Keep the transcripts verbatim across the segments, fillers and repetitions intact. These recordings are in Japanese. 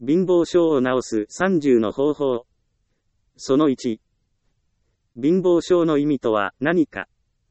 貧乏症を治すさんじゅうの方法。そのいち。貧乏症の意味とは何か。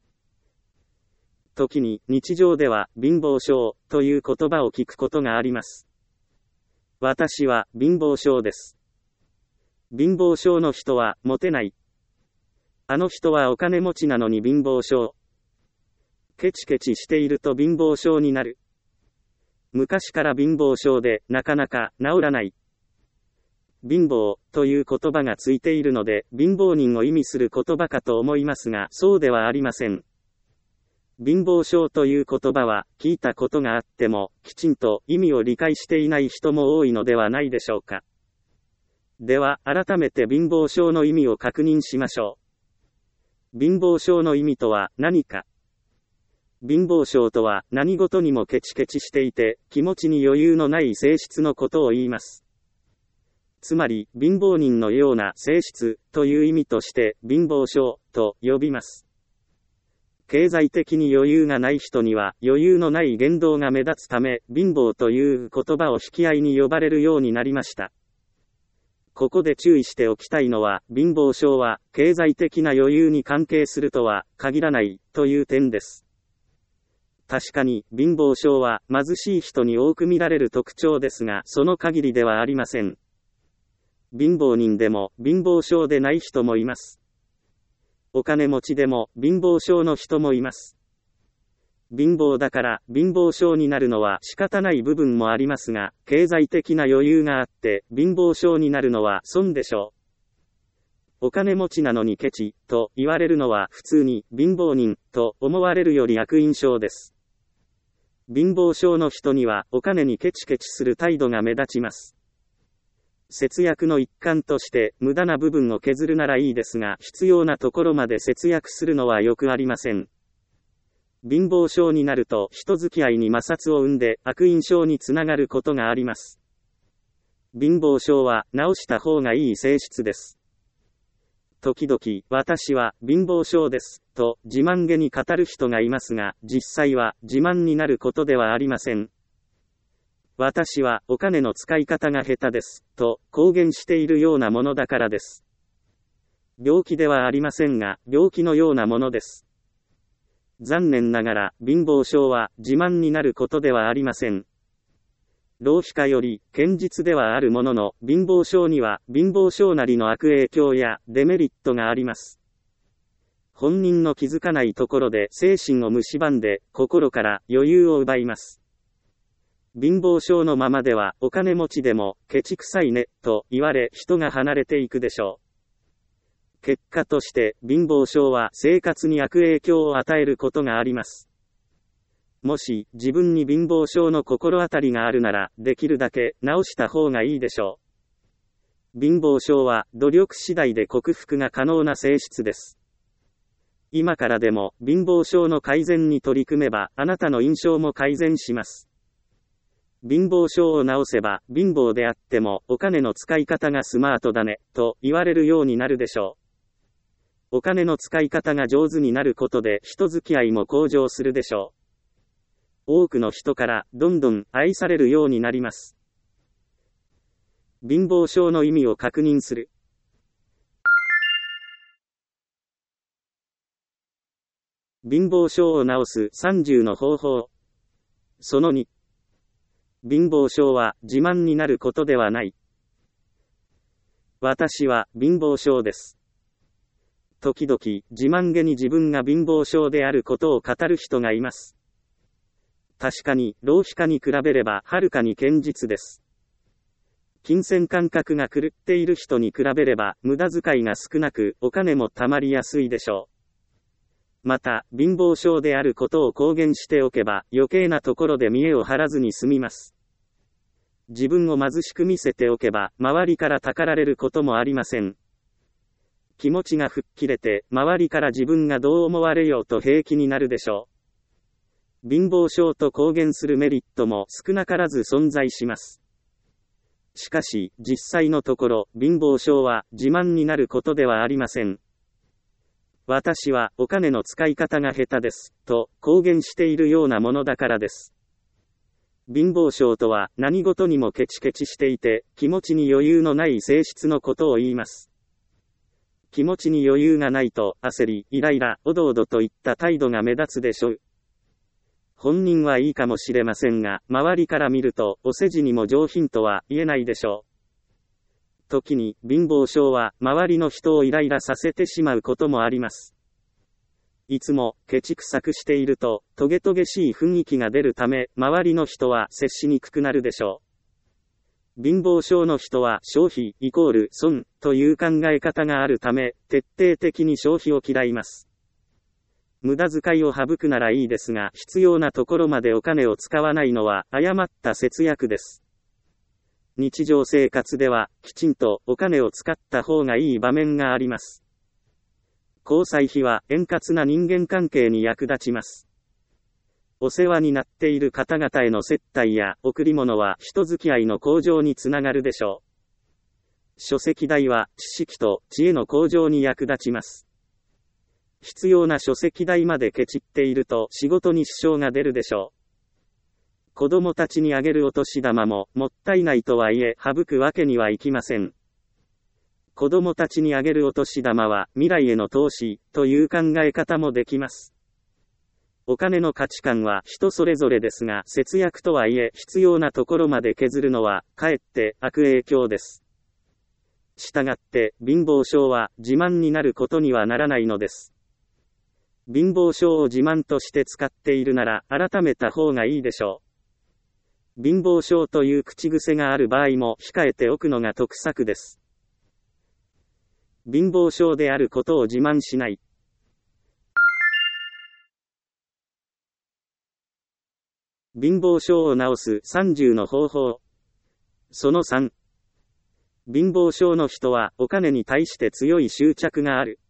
時に日常では貧乏症という言葉を聞くことがあります。私は貧乏症です。貧乏症の人はモテない。あの人はお金持ちなのに貧乏症。ケチケチしていると貧乏症になる。昔から貧乏症でなかなか治らない。貧乏という言葉がついているので貧乏人を意味する言葉かと思いますが、そうではありません。貧乏症という言葉は聞いたことがあってもきちんと意味を理解していない人も多いのではないでしょうか。では改めて貧乏症の意味を確認しましょう。貧乏症の意味とは何か。貧乏症とは何事にもケチケチしていて気持ちに余裕のない性質のことを言います。つまり貧乏人のような性質という意味として貧乏症と呼びます。経済的に余裕がない人には余裕のない言動が目立つため貧乏という言葉を引き合いに呼ばれるようになりました。ここで注意しておきたいのは貧乏症は経済的な余裕に関係するとは限らないという点です。確かに貧乏症は貧しい人に多く見られる特徴ですがその限りではありません。貧乏人でも貧乏症でない人もいます。お金持ちでも貧乏症の人もいます。貧乏だから貧乏症になるのは仕方ない部分もありますが、経済的な余裕があって貧乏症になるのは損でしょう。お金持ちなのにケチと言われるのは普通に貧乏人と思われるより悪印象です。貧乏症の人にはお金にケチケチする態度が目立ちます。節約の一環として無駄な部分を削るならいいですが、必要なところまで節約するのはよくありません。貧乏症になると人付き合いに摩擦を生んで悪印象につながることがあります。貧乏症は直した方がいい性質です。時々、私は貧乏症ですと自慢げに語る人がいますが、実際は自慢になることではありません。私はお金の使い方が下手ですと公言しているようなものだからです。病気ではありませんが病気のようなものです。残念ながら貧乏症は自慢になることではありません。浪費家より堅実ではあるものの貧乏症には貧乏症なりの悪影響やデメリットがあります。本人の気づかないところで精神を蝕んで心から余裕を奪います。貧乏症のままではお金持ちでもケチくさいねと言われ人が離れていくでしょう。結果として貧乏症は生活に悪影響を与えることがあります。もし自分に貧乏症の心当たりがあるならできるだけ直した方がいいでしょう。貧乏症は努力次第で克服が可能な性質です。今からでも貧乏症の改善に取り組めばあなたの印象も改善します。貧乏症を治せば貧乏であってもお金の使い方がスマートだねと言われるようになるでしょう。お金の使い方が上手になることで人付き合いも向上するでしょう。多くの人からどんどん愛されるようになります。貧乏症の意味を確認する。貧乏症を治すさんじゅうの方法。そのに。貧乏症は自慢になることではない。私は貧乏症です。時々自慢げに自分が貧乏症であることを語る人がいます。確かに浪費家に比べればはるかに堅実です。金銭感覚が狂っている人に比べれば無駄遣いが少なくお金も貯まりやすいでしょう。また貧乏症であることを公言しておけば余計なところで見栄を張らずに済みます。自分を貧しく見せておけば周りからたかられることもありません。気持ちが吹っ切れて周りから自分がどう思われようと平気になるでしょう。貧乏症と公言するメリットも少なからず存在します。しかし実際のところ貧乏症は自慢になることではありません。私はお金の使い方が下手ですと公言しているようなものだからです。 貧乏症とは何事にもケチケチしていて、気持ちに余裕のない性質のことを言います。気持ちに余裕がないと、焦り、イライラ、おどおどといった態度が目立つでしょう。本人はいいかもしれませんが、周りから見ると、お世辞にも上品とは言えないでしょう。時に、貧乏症は、周りの人をイライラさせてしまうこともあります。いつも、ケチくさくしていると、トゲトゲしい雰囲気が出るため、周りの人は接しにくくなるでしょう。貧乏症の人は、消費、イコール、損、という考え方があるため、徹底的に消費を嫌います。無駄遣いを省くならいいですが、必要なところまでお金を使わないのは、誤った節約です。日常生活では、きちんとお金を使った方がいい場面があります。交際費は円滑な人間関係に役立ちます。お世話になっている方々への接待や贈り物は人付き合いの向上につながるでしょう。書籍代は知識と知恵の向上に役立ちます。必要な書籍代までケチっていると仕事に支障が出るでしょう。子供たちにあげるお年玉ももったいないとはいえ省くわけにはいきません。子供たちにあげるお年玉は未来への投資という考え方もできます。お金の価値観は人それぞれですが、節約とはいえ必要なところまで削るのはかえって悪影響です。したがって貧乏症は自慢になることにはならないのです。貧乏症を自慢として使っているなら改めた方がいいでしょう。貧乏症という口癖がある場合も控えておくのが得策です。貧乏症であることを自慢しない。貧乏症を治すさんじゅうの方法。そのさん。貧乏症の人はお金に対して強い執着がある。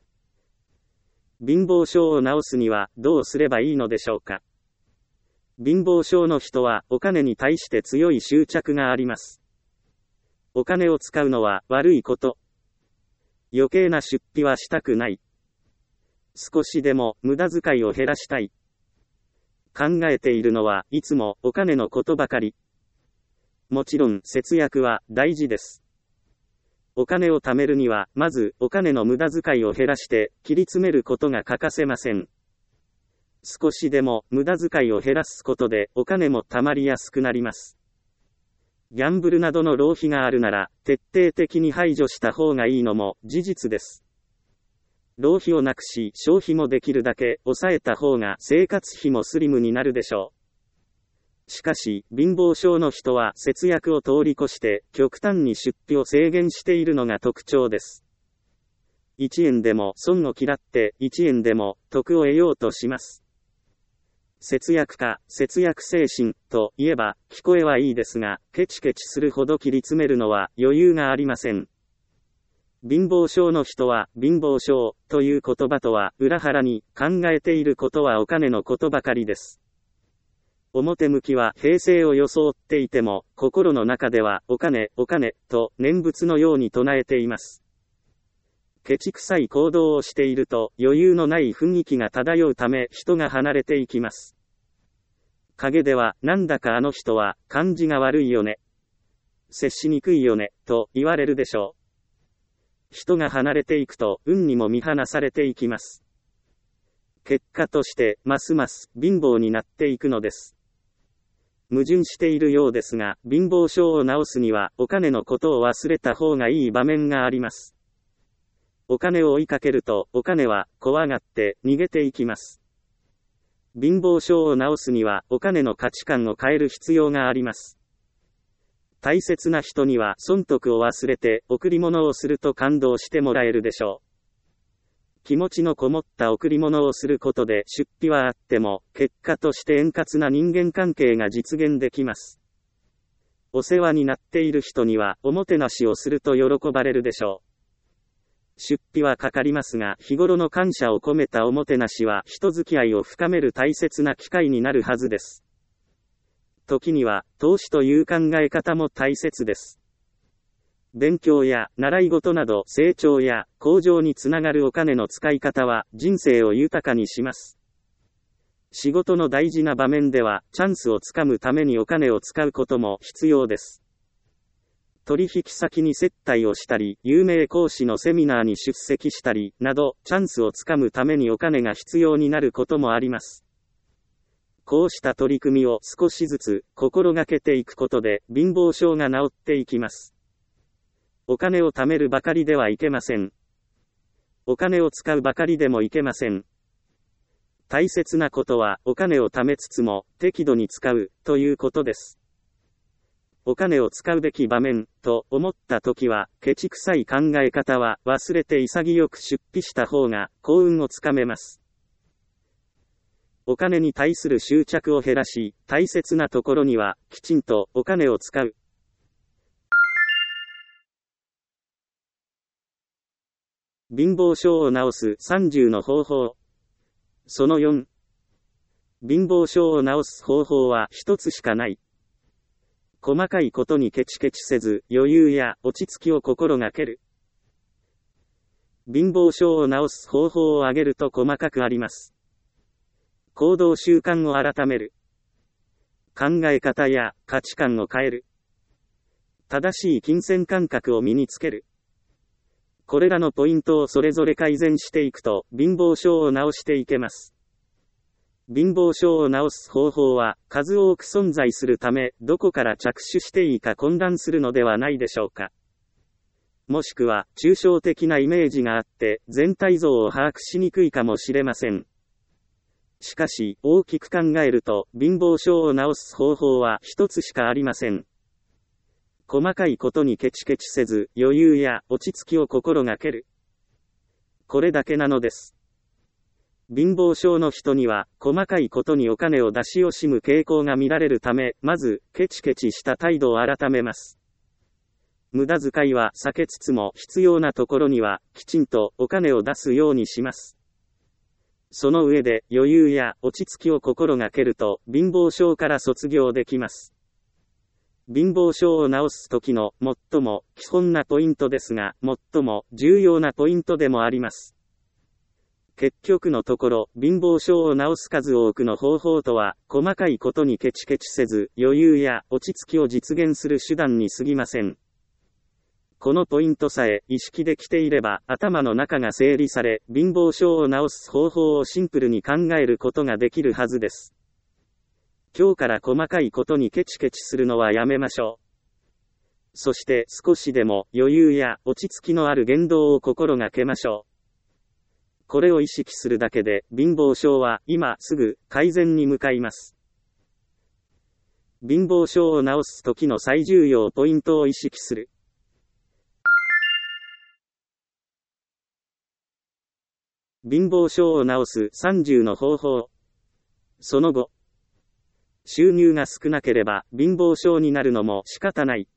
貧乏症を治すにはどうすればいいのでしょうか。貧乏症の人はお金に対して強い執着があります。お金を使うのは悪いこと。余計な出費はしたくない。少しでも無駄遣いを減らしたい。考えているのはいつもお金のことばかり。もちろん節約は大事です。お金を貯めるにはまずお金の無駄遣いを減らして切り詰めることが欠かせません。少しでも無駄遣いを減らすことでお金も貯まりやすくなります。ギャンブルなどの浪費があるなら徹底的に排除した方がいいのも事実です。浪費をなくし消費もできるだけ抑えた方が生活費もスリムになるでしょう。しかし貧乏症の人は節約を通り越して極端に出費を制限しているのが特徴です。いちえんでも損を嫌っていちえんでも得を得ようとします。節約家、節約精神といえば聞こえはいいですが、ケチケチするほど切り詰めるのは余裕がありません。貧乏症の人は貧乏症という言葉とは裏腹に考えていることはお金のことばかりです。表向きは平静を装っていても、心の中ではお金、お金と念仏のように唱えています。ケチくさい行動をしていると余裕のない雰囲気が漂うため人が離れていきます。陰ではなんだかあの人は感じが悪いよね。接しにくいよねと言われるでしょう。人が離れていくと運にも見放されていきます。結果としてますます貧乏になっていくのです。矛盾しているようですが、貧乏症を治すにはお金のことを忘れた方がいい場面があります。お金を追いかけるとお金は怖がって逃げていきます。貧乏症を治すにはお金の価値観を変える必要があります。大切な人には損得を忘れて贈り物をすると感動してもらえるでしょう。気持ちのこもった贈り物をすることで出費はあっても結果として円滑な人間関係が実現できます。お世話になっている人にはおもてなしをすると喜ばれるでしょう。出費はかかりますが、日頃の感謝を込めたおもてなしは人付き合いを深める大切な機会になるはずです。時には投資という考え方も大切です。勉強や習い事など成長や向上につながるお金の使い方は人生を豊かにします。 仕事の大事な場面では、チャンスをつかむためにお金を使うことも必要です。取引先に接待をしたり、有名講師のセミナーに出席したり、など、チャンスをつかむためにお金が必要になることもあります。こうした取り組みを少しずつ心がけていくことで、貧乏症が治っていきます。お金を貯めるばかりではいけません。お金を使うばかりでもいけません。大切なことは、お金を貯めつつも、適度に使う、ということです。お金を使うべき場面、と思ったときは、ケチくさい考え方は、忘れて潔く出費した方が、幸運をつかめます。お金に対する執着を減らし、大切なところには、きちんとお金を使う。貧乏症を治すさんじゅうの方法。そのよん。貧乏症を治す方法は一つしかない。細かいことにケチケチせず、余裕や落ち着きを心がける。貧乏症を治す方法を挙げると細かくあります。行動習慣を改める。考え方や価値観を変える。正しい金銭感覚を身につける。これらのポイントをそれぞれ改善していくと、貧乏症を治していけます。貧乏症を治す方法は、数多く存在するため、どこから着手していいか混乱するのではないでしょうか。もしくは、抽象的なイメージがあって、全体像を把握しにくいかもしれません。しかし、大きく考えると、貧乏症を治す方法は一つしかありません。細かいことにケチケチせず、余裕や落ち着きを心がける。これだけなのです。貧乏症の人には、細かいことにお金を出し惜しむ傾向が見られるため、まず、ケチケチした態度を改めます。無駄遣いは避けつつも、必要なところには、きちんとお金を出すようにします。その上で、余裕や落ち着きを心がけると、貧乏症から卒業できます。貧乏症を治す時の最も基本なポイントですが、最も重要なポイントでもあります。結局のところ、貧乏症を治す数多くの方法とは、細かいことにケチケチせず、余裕や落ち着きを実現する手段に過ぎません。このポイントさえ意識できていれば、頭の中が整理され、貧乏症を治す方法をシンプルに考えることができるはずです。今日から細かいことにケチケチするのはやめましょう。そして少しでも余裕や落ち着きのある言動を心がけましょう。これを意識するだけで貧乏症は今すぐ改善に向かいます。貧乏症を治す時の最重要ポイントを意識する。貧乏症を治すさんじゅうの方法。その後。収入が少なければ貧乏症になるのも仕方ない。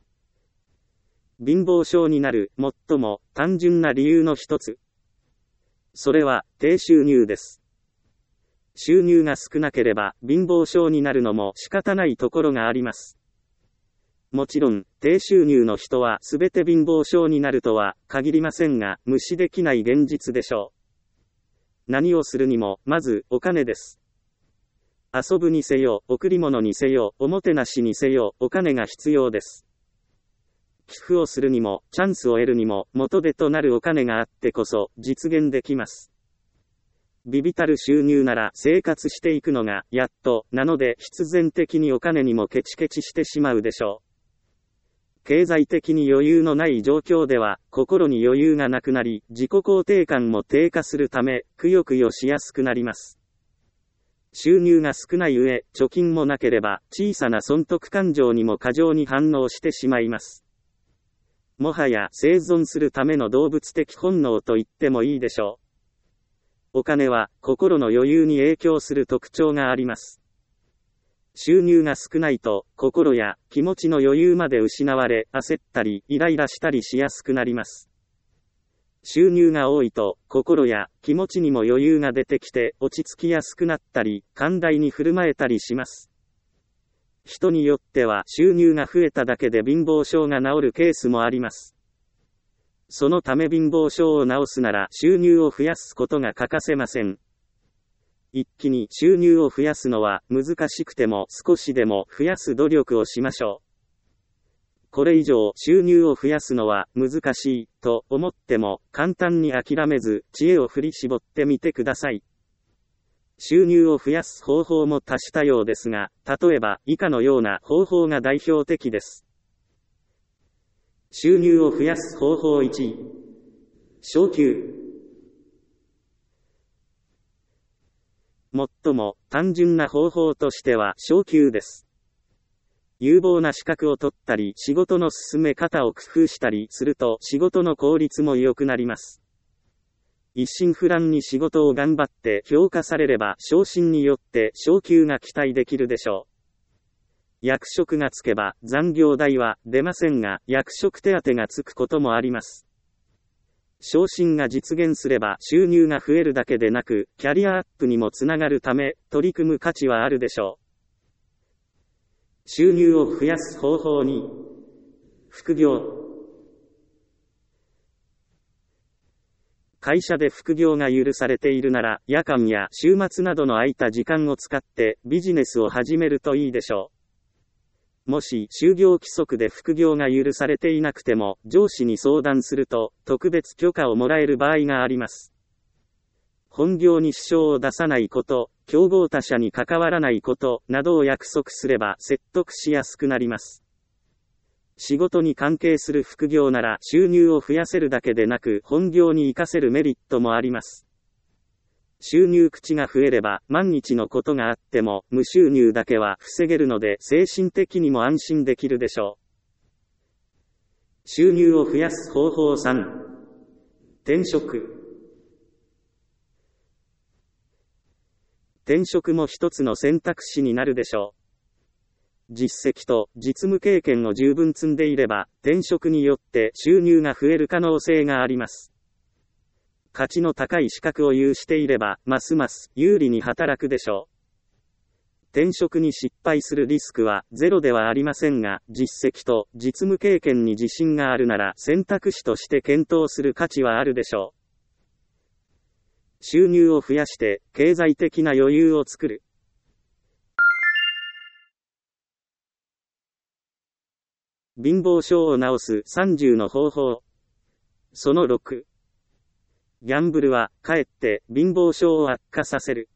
貧乏症になる最も単純な理由の一つ。それは低収入です。収入が少なければ貧乏症になるのも仕方ないところがあります。もちろん、低収入の人はすべて貧乏症になるとは限りませんが、無視できない現実でしょう。何をするにも、まずお金です。遊ぶにせよ、贈り物にせよ、おもてなしにせよ、お金が必要です。寄付をするにも、チャンスを得るにも、元手となるお金があってこそ、実現できます。微々たる収入なら生活していくのが、やっと、なので必然的にお金にもケチケチしてしまうでしょう。経済的に余裕のない状況では、心に余裕がなくなり、自己肯定感も低下するため、くよくよしやすくなります。収入が少ない上、貯金もなければ、小さな損得感情にも過剰に反応してしまいます。もはや生存するための動物的本能と言ってもいいでしょう。お金は、心の余裕に影響する特徴があります。収入が少ないと、心や気持ちの余裕まで失われ、焦ったり、イライラしたりしやすくなります。収入が多いと、心や気持ちにも余裕が出てきて、落ち着きやすくなったり、寛大に振る舞えたりします。人によっては収入が増えただけで貧乏症が治るケースもあります。そのため貧乏症を治すなら収入を増やすことが欠かせません。 一気に収入を増やすのは難しくても少しでも増やす努力をしましょう。これ以上収入を増やすのは難しいと思っても簡単に諦めず知恵を振り絞ってみてください。収入を増やす方法も多種多様ですが、例えば以下のような方法が代表的です。収入を増やす方法いち、昇給。最も単純な方法としては昇給です。有望な資格を取ったり、仕事の進め方を工夫したりすると仕事の効率も良くなります。一心不乱に仕事を頑張って評価されれば昇進によって昇給が期待できるでしょう。役職がつけば残業代は出ませんが、役職手当がつくこともあります。昇進が実現すれば収入が増えるだけでなく、キャリアアップにもつながるため、取り組む価値はあるでしょう。収入を増やす方法に、副業。会社で副業が許されているなら、夜間や週末などの空いた時間を使ってビジネスを始めるといいでしょう。もし就業規則で副業が許されていなくても上司に相談すると特別許可をもらえる場合があります。本業に支障を出さないこと、競合他社に関わらないことなどを約束すれば説得しやすくなります。仕事に関係する副業なら収入を増やせるだけでなく本業に活かせるメリットもあります。収入口が増えれば万一のことがあっても無収入だけは防げるので精神的にも安心できるでしょう。収入を増やす方法さん、転職。転職も一つの選択肢になるでしょう。実績と実務経験を十分積んでいれば転職によって収入が増える可能性があります。価値の高い資格を有していれば、ますます有利に働くでしょう。転職に失敗するリスクはゼロではありませんが、実績と実務経験に自信があるなら選択肢として検討する価値はあるでしょう。収入を増やして経済的な余裕を作る。貧乏症を治すさんじゅうの方法。そのろく。ギャンブルは、かえって貧乏症を悪化させる。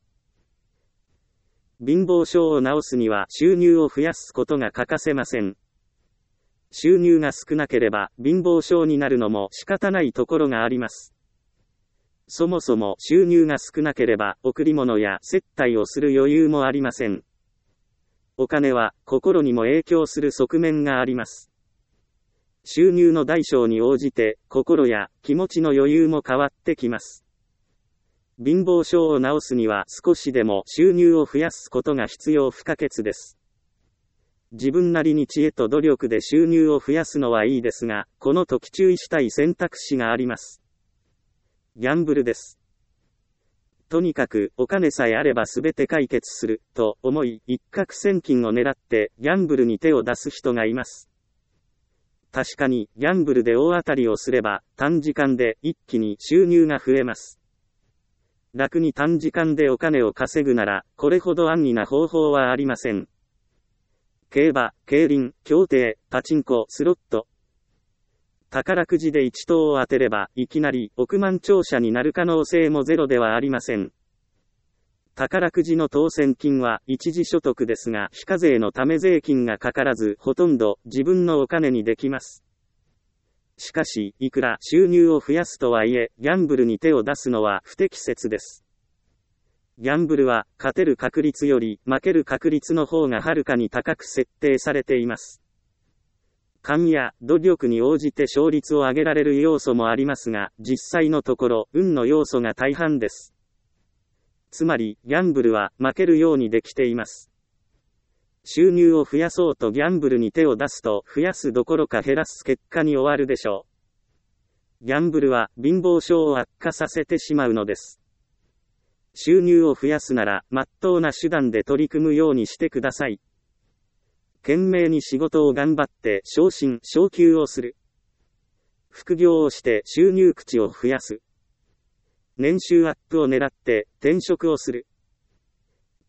貧乏症を治すには収入を増やすことが欠かせません。収入が少なければ貧乏症になるのも仕方ないところがあります。そもそも収入が少なければ贈り物や接待をする余裕もありません。お金は心にも影響する側面があります。収入の大小に応じて心や気持ちの余裕も変わってきます。貧乏症を治すには少しでも収入を増やすことが必要不可欠です。自分なりに知恵と努力で収入を増やすのはいいですが、この時注意したい選択肢があります。ギャンブルです。とにかくお金さえあれば全て解決すると思い一攫千金を狙ってギャンブルに手を出す人がいます。確かにギャンブルで大当たりをすれば短時間で一気に収入が増えます。楽に短時間でお金を稼ぐならこれほど安易な方法はありません。競馬、競輪、競艇、パチンコ、スロット。宝くじで一等を当てればいきなり億万長者になる可能性もゼロではありません。宝くじの当選金は一時所得ですが、非課税のため税金がかからず、ほとんど自分のお金にできます。しかし、いくら収入を増やすとはいえ、ギャンブルに手を出すのは不適切です。ギャンブルは、勝てる確率より負ける確率の方がはるかに高く設定されています。勘や努力に応じて勝率を上げられる要素もありますが、実際のところ、運の要素が大半です。つまり、ギャンブルは負けるようにできています。収入を増やそうとギャンブルに手を出すと、増やすどころか減らす結果に終わるでしょう。ギャンブルは貧乏症を悪化させてしまうのです。収入を増やすなら、真っ当な手段で取り組むようにしてください。懸命に仕事を頑張って昇進、昇給をする。副業をして収入口を増やす。年収アップを狙って転職をする。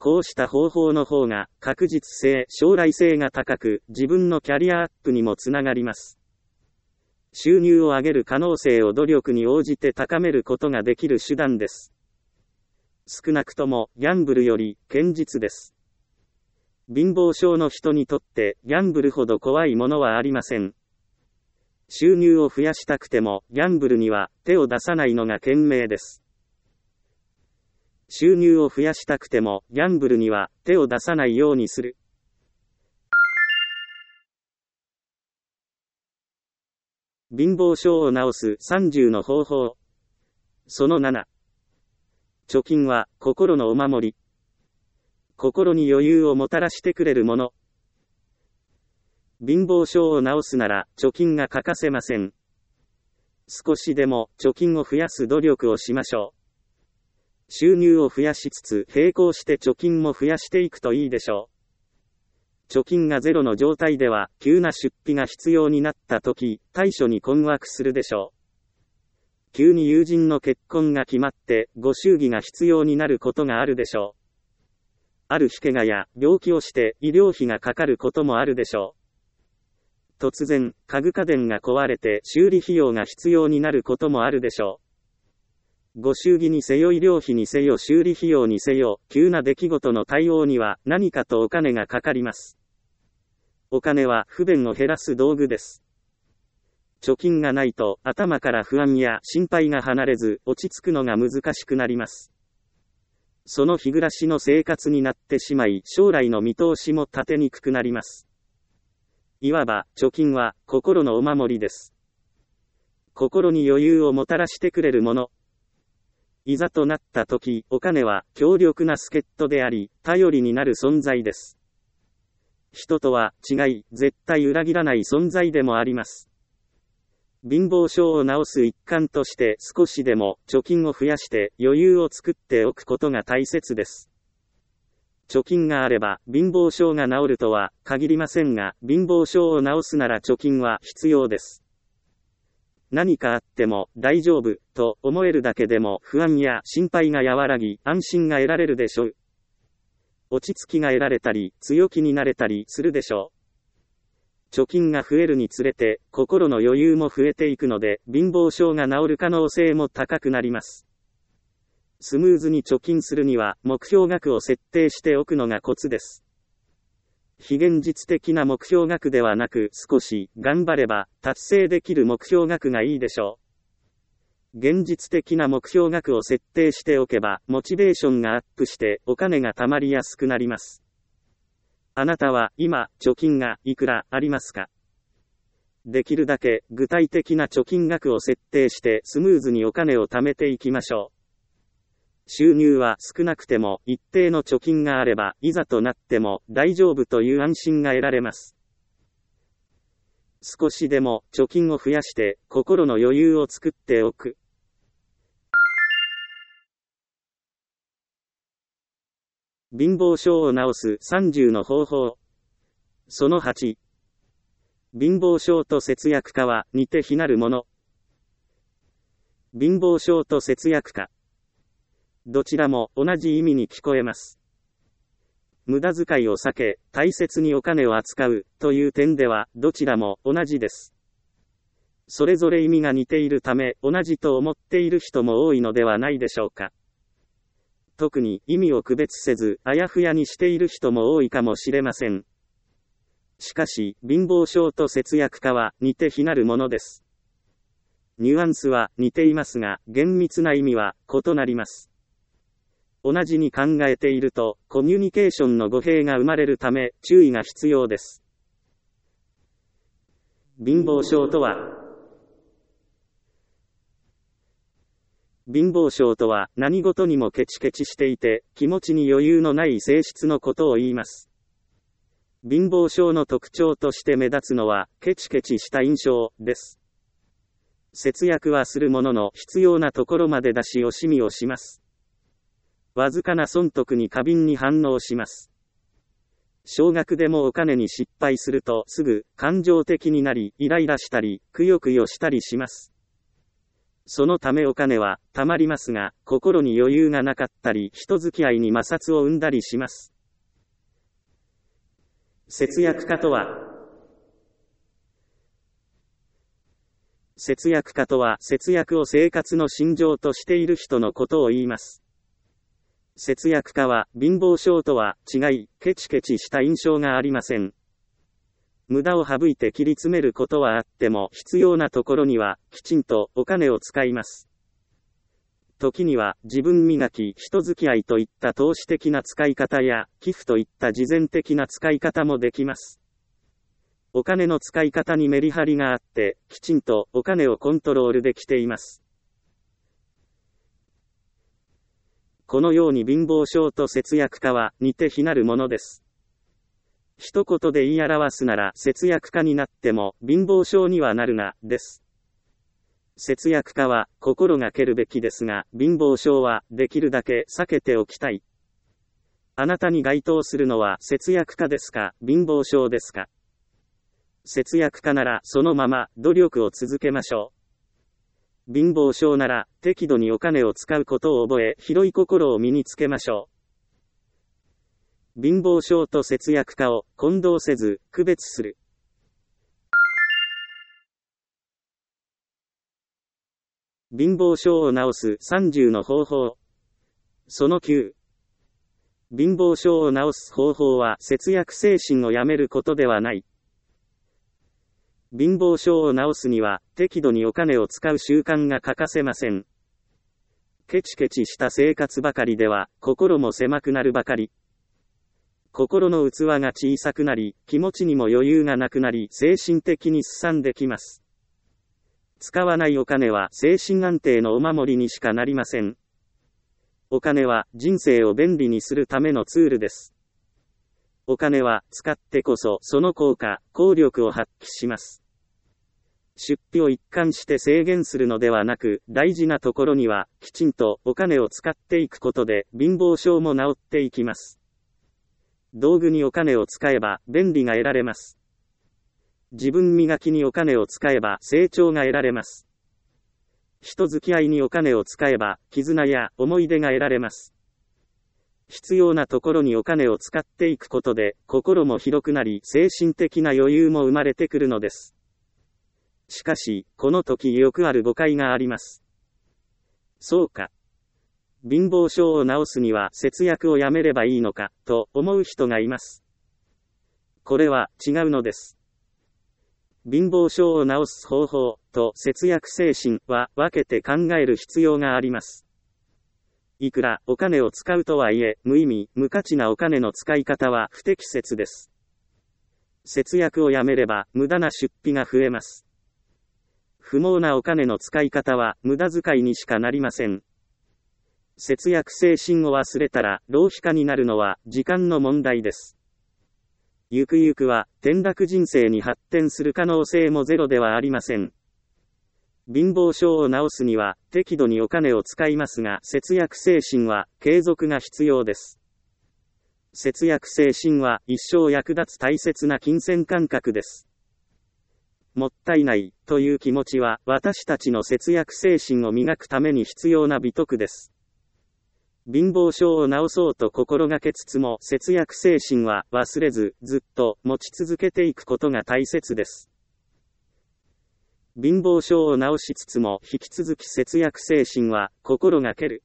こうした方法の方が確実性、将来性が高く、自分のキャリアアップにもつながります。収入を上げる可能性を努力に応じて高めることができる手段です。少なくとも、ギャンブルより堅実です。貧乏症の人にとって、ギャンブルほど怖いものはありません。収入を増やしたくても、ギャンブルには手を出さないのが賢明です。収入を増やしたくても、ギャンブルには手を出さないようにする。貧乏症を治すさんじゅうの方法。そのなな。貯金は心のお守り。心に余裕をもたらしてくれるもの。貧乏症を治すなら貯金が欠かせません。少しでも貯金を増やす努力をしましょう。収入を増やしつつ並行して貯金も増やしていくといいでしょう。貯金がゼロの状態では急な出費が必要になった時、対処に困惑するでしょう。急に友人の結婚が決まってご祝儀が必要になることがあるでしょう。ある日怪我や病気をして医療費がかかることもあるでしょう。突然、家具家電が壊れて修理費用が必要になることもあるでしょう。ご祝儀にせよ医療費にせよ修理費用にせよ、急な出来事の対応には何かとお金がかかります。お金は不便を減らす道具です。貯金がないと頭から不安や心配が離れず落ち着くのが難しくなります。その日暮らしの生活になってしまい将来の見通しも立てにくくなります。いわば貯金は心のお守りです。心に余裕をもたらしてくれるもの。いざとなった時、お金は強力な助っ人であり、頼りになる存在です。人とは違い、絶対裏切らない存在でもあります。貧乏症を治す一環として少しでも貯金を増やして余裕を作っておくことが大切です。貯金があれば貧乏症が治るとは限りませんが、貧乏症を治すなら貯金は必要です。何かあっても大丈夫と思えるだけでも不安や心配が和らぎ安心が得られるでしょう。落ち着きが得られたり強気になれたりするでしょう。貯金が増えるにつれて心の余裕も増えていくので貧乏症が治る可能性も高くなります。スムーズに貯金するには目標額を設定しておくのがコツです。非現実的な目標額ではなく少し頑張れば達成できる目標額がいいでしょう。現実的な目標額を設定しておけばモチベーションがアップしてお金が貯まりやすくなります。あなたは今貯金がいくらありますか？できるだけ具体的な貯金額を設定してスムーズにお金を貯めていきましょう。収入は少なくても一定の貯金があればいざとなっても大丈夫という安心が得られます。少しでも貯金を増やして心の余裕を作っておく。貧乏症を治すさんじゅうの方法。そのはち。貧乏症と節約家は似て非なるもの。貧乏症と節約家。どちらも同じ意味に聞こえます。無駄遣いを避け、大切にお金を扱うという点ではどちらも同じです。それぞれ意味が似ているため同じと思っている人も多いのではないでしょうか。特に意味を区別せずあやふやにしている人も多いかもしれません。しかし貧乏症と節約家は似て非なるものです。ニュアンスは似ていますが厳密な意味は異なります。同じに考えているとコミュニケーションの語弊が生まれるため注意が必要です。貧乏症とは貧乏症とは何事にもケチケチしていて気持ちに余裕のない性質のことを言います。貧乏症の特徴として目立つのはケチケチした印象です。節約はするものの必要なところまで出し惜しみをします。わずかな損得に過敏に反応します。少額でもお金に失敗するとすぐ感情的になりイライラしたりくよくよしたりします。 そのためお金は貯まりますが、心に余裕がなかったり、人付き合いに摩擦を生んだりします。節約家とは、節約家とは、節約を生活の信条としている人のことを言います。節約家は、貧乏症とは違い、ケチケチした印象がありません。無駄を省いて切り詰めることはあっても、必要なところには、きちんとお金を使います。時には、自分磨き、人付き合いといった投資的な使い方や、寄付といった慈善的な使い方もできます。お金の使い方にメリハリがあって、きちんとお金をコントロールできています。このように貧乏症と節約家は似て非なるものです。一言で言い表すなら節約家になっても貧乏症にはなるな、です。節約家は心がけるべきですが、貧乏症はできるだけ避けておきたい。あなたに該当するのは節約家ですか、貧乏症ですか。節約家ならそのまま努力を続けましょう。貧乏症なら適度にお金を使うことを覚え、広い心を身につけましょう。貧乏症と節約家を混同せず、区別する。貧乏症を治すさんじゅうの方法。そのきゅう。貧乏症を治す方法は節約精神をやめることではない。貧乏症を治すには適度にお金を使う習慣が欠かせません。ケチケチした生活ばかりでは心も狭くなるばかり。心の器が小さくなり、気持ちにも余裕がなくなり、精神的にすさんできます。使わないお金は精神安定のお守りにしかなりません。お金は人生を便利にするためのツールです。お金は使ってこそその効果、効力を発揮します。出費を一貫して制限するのではなく、大事なところにはきちんとお金を使っていくことで貧乏症も治っていきます。道具にお金を使えば便利が得られます。自分磨きにお金を使えば成長が得られます。人付き合いにお金を使えば絆や思い出が得られます。必要なところにお金を使っていくことで心も広くなり精神的な余裕も生まれてくるのです。しかし、この時よくある誤解があります。そうか。貧乏症を治すには節約をやめればいいのか、と思う人がいます。これは違うのです。貧乏症を治す方法と節約精神は分けて考える必要があります。いくらお金を使うとはいえ、無意味、無価値なお金の使い方は不適切です。節約をやめれば無駄な出費が増えます。不毛なお金の使い方は無駄遣いにしかなりません。節約精神を忘れたら浪費家になるのは時間の問題です。ゆくゆくは転落人生に発展する可能性もゼロではありません。貧乏症を治すには適度にお金を使いますが、節約精神は継続が必要です。節約精神は一生役立つ大切な金銭感覚です。もったいないという気持ちは私たちの節約精神を磨くために必要な美徳です。貧乏症を治そうと心がけつつも節約精神は忘れずずっと持ち続けていくことが大切です。貧乏症を治しつつも引き続き節約精神は心がける。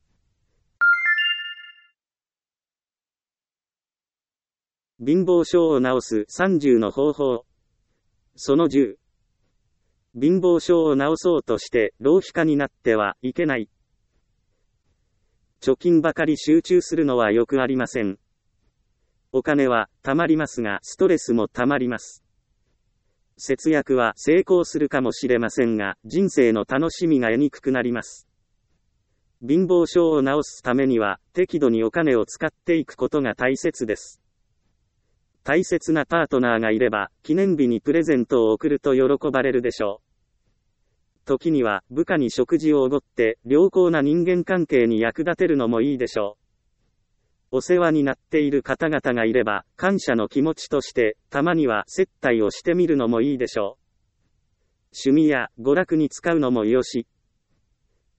貧乏症を治すさんじゅうの方法。そのじゅう。貧乏症を治そうとして浪費家になってはいけない。貯金ばかり集中するのはよくありません。お金は貯まりますが、ストレスも貯まります。節約は成功するかもしれませんが、人生の楽しみが得にくくなります。貧乏症を治すためには、適度にお金を使っていくことが大切です。大切なパートナーがいれば、記念日にプレゼントを贈ると喜ばれるでしょう。時には部下に食事をおごって良好な人間関係に役立てるのもいいでしょう。お世話になっている方々がいれば感謝の気持ちとしてたまには接待をしてみるのもいいでしょう。趣味や娯楽に使うのもよし。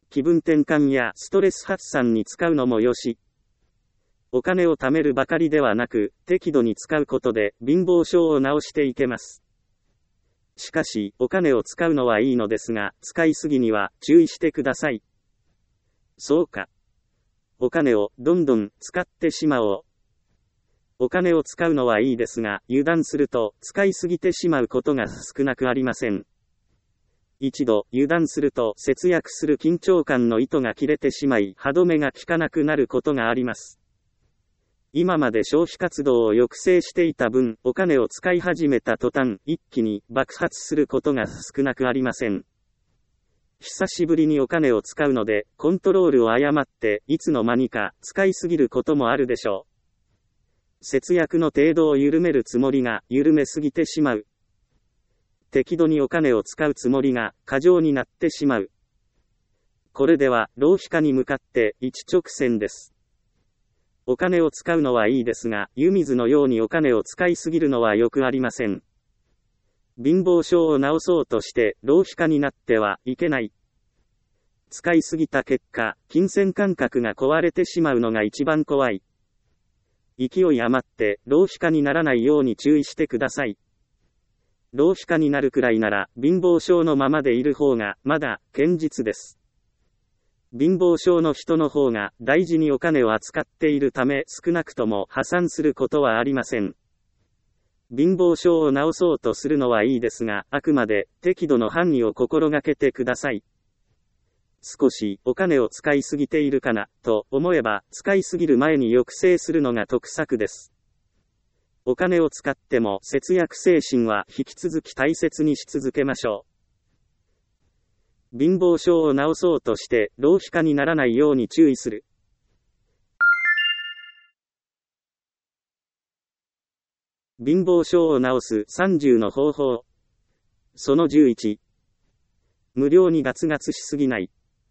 気分転換やストレス発散に使うのもよし。お金を貯めるばかりではなく、適度に使うことで貧乏症を治していけます。しかし、お金を使うのはいいのですが、使いすぎには注意してください。そうか。お金をどんどん使ってしまおう。お金を使うのはいいですが、油断すると使いすぎてしまうことが少なくありません。一度油断すると節約する緊張感の糸が切れてしまい、歯止めが効かなくなることがあります。今まで消費活動を抑制していた分、お金を使い始めた途端、一気に爆発することが少なくありません。久しぶりにお金を使うので、コントロールを誤って、いつの間にか使いすぎることもあるでしょう。節約の程度を緩めるつもりが、緩めすぎてしまう。適度にお金を使うつもりが、過剰になってしまう。これでは、浪費化に向かって、一直線です。お金を使うのはいいですが、湯水のようにお金を使いすぎるのはよくありません。貧乏症を治そうとして、浪費化になってはいけない。使いすぎた結果、金銭感覚が壊れてしまうのが一番怖い。勢い余って、浪費化にならないように注意してください。浪費化になるくらいなら、貧乏症のままでいる方が、まだ、堅実です。貧乏症の人の方が大事にお金を扱っているため、少なくとも破産することはありません。貧乏症を治そうとするのはいいですが、あくまで適度の範囲を心がけてください。少しお金を使いすぎているかなと思えば、使いすぎる前に抑制するのが得策です。お金を使っても節約精神は引き続き大切にし続けましょう。貧乏症を治そうとして浪費化にならないように注意する。貧乏症を治すさんじゅうの方法。そのじゅういち。無料にガツガツしすぎない。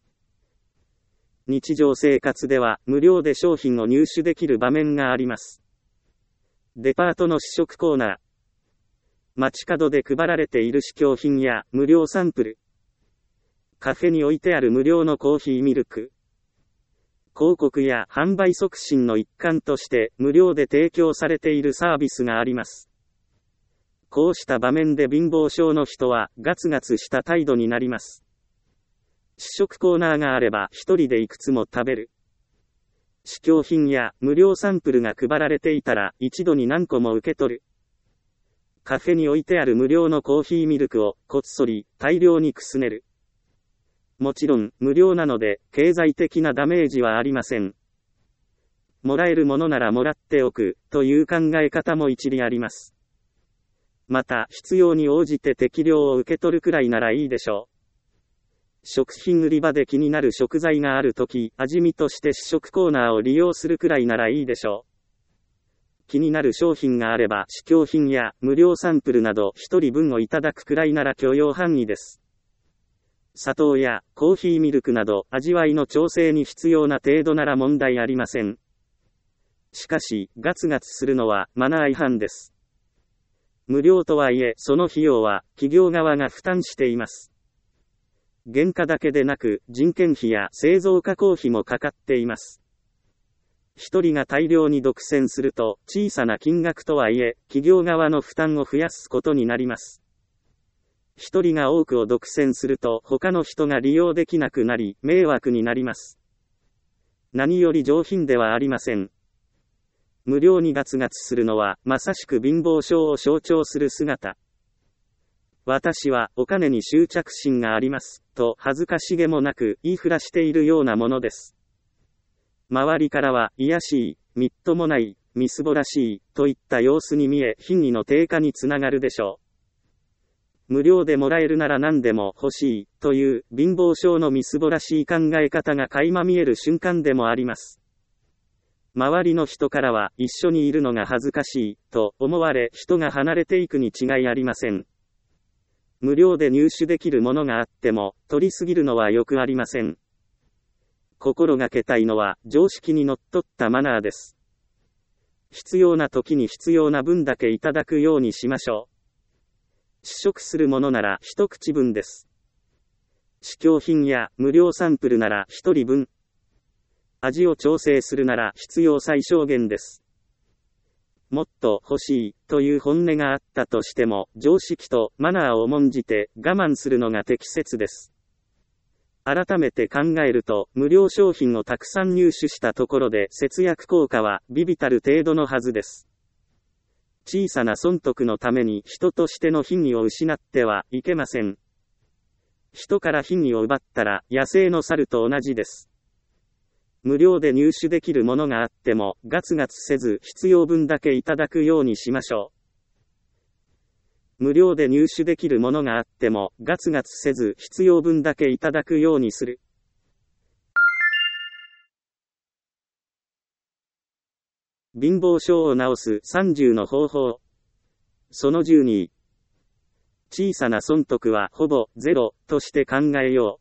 日常生活では無料で商品を入手できる場面があります。デパートの試食コーナー。街角で配られている試供品や無料サンプル。カフェに置いてある無料のコーヒーミルク。広告や販売促進の一環として無料で提供されているサービスがあります。こうした場面で貧乏症の人はガツガツした態度になります。試食コーナーがあれば一人でいくつも食べる。試供品や無料サンプルが配られていたら一度に何個も受け取る。カフェに置いてある無料のコーヒーミルクをこっそり大量にくすねる。もちろん無料なので経済的なダメージはありません。もらえるものならもらっておくという考え方も一理あります。また必要に応じて適量を受け取るくらいならいいでしょう。食品売り場で気になる食材があるとき、味見として試食コーナーを利用するくらいならいいでしょう。気になる商品があれば試供品や無料サンプルなど一人分をいただくくらいなら許容範囲です。砂糖やコーヒーミルクなど味わいの調整に必要な程度なら問題ありません。しかし、ガツガツするのはマナー違反です。無料とはいえ、その費用は企業側が負担しています。原価だけでなく、人件費や製造加工費もかかっています。一人が大量に独占すると、小さな金額とはいえ、企業側の負担を増やすことになります。一人が多くを独占すると他の人が利用できなくなり、迷惑になります。何より上品ではありません。無料にガツガツするのは、まさしく貧乏症を象徴する姿。私はお金に執着心があります、と恥ずかしげもなく言いふらしているようなものです。周りからは、卑しい、みっともない、みすぼらしい、といった様子に見え、品位の低下につながるでしょう。無料でもらえるなら何でも欲しい、という貧乏症のみすぼらしい考え方が垣間見える瞬間でもあります。周りの人からは一緒にいるのが恥ずかしい、と思われ人が離れていくに違いありません。無料で入手できるものがあっても、取りすぎるのはよくありません。心がけたいのは常識にのっとったマナーです。必要な時に必要な分だけいただくようにしましょう。試食するものなら一口分です。 試供品や無料サンプルならひとりぶん。味を調整するなら必要最小限です。もっと欲しいという本音があったとしても、常識とマナーを重んじて我慢するのが適切です。改めて考えると、無料商品をたくさん入手したところで節約効果は微々たる程度のはずです。小さな損得のために人としての品位を失ってはいけません。人から品位を奪ったら野生の猿と同じです。無料で入手できるものがあってもガツガツせず必要分だけいただくようにしましょう。無料で入手できるものがあってもガツガツせず必要分だけいただくようにする。貧乏症を治すさんじゅうの方法。そのじゅうに。小さな損得はほぼゼロとして考えよう。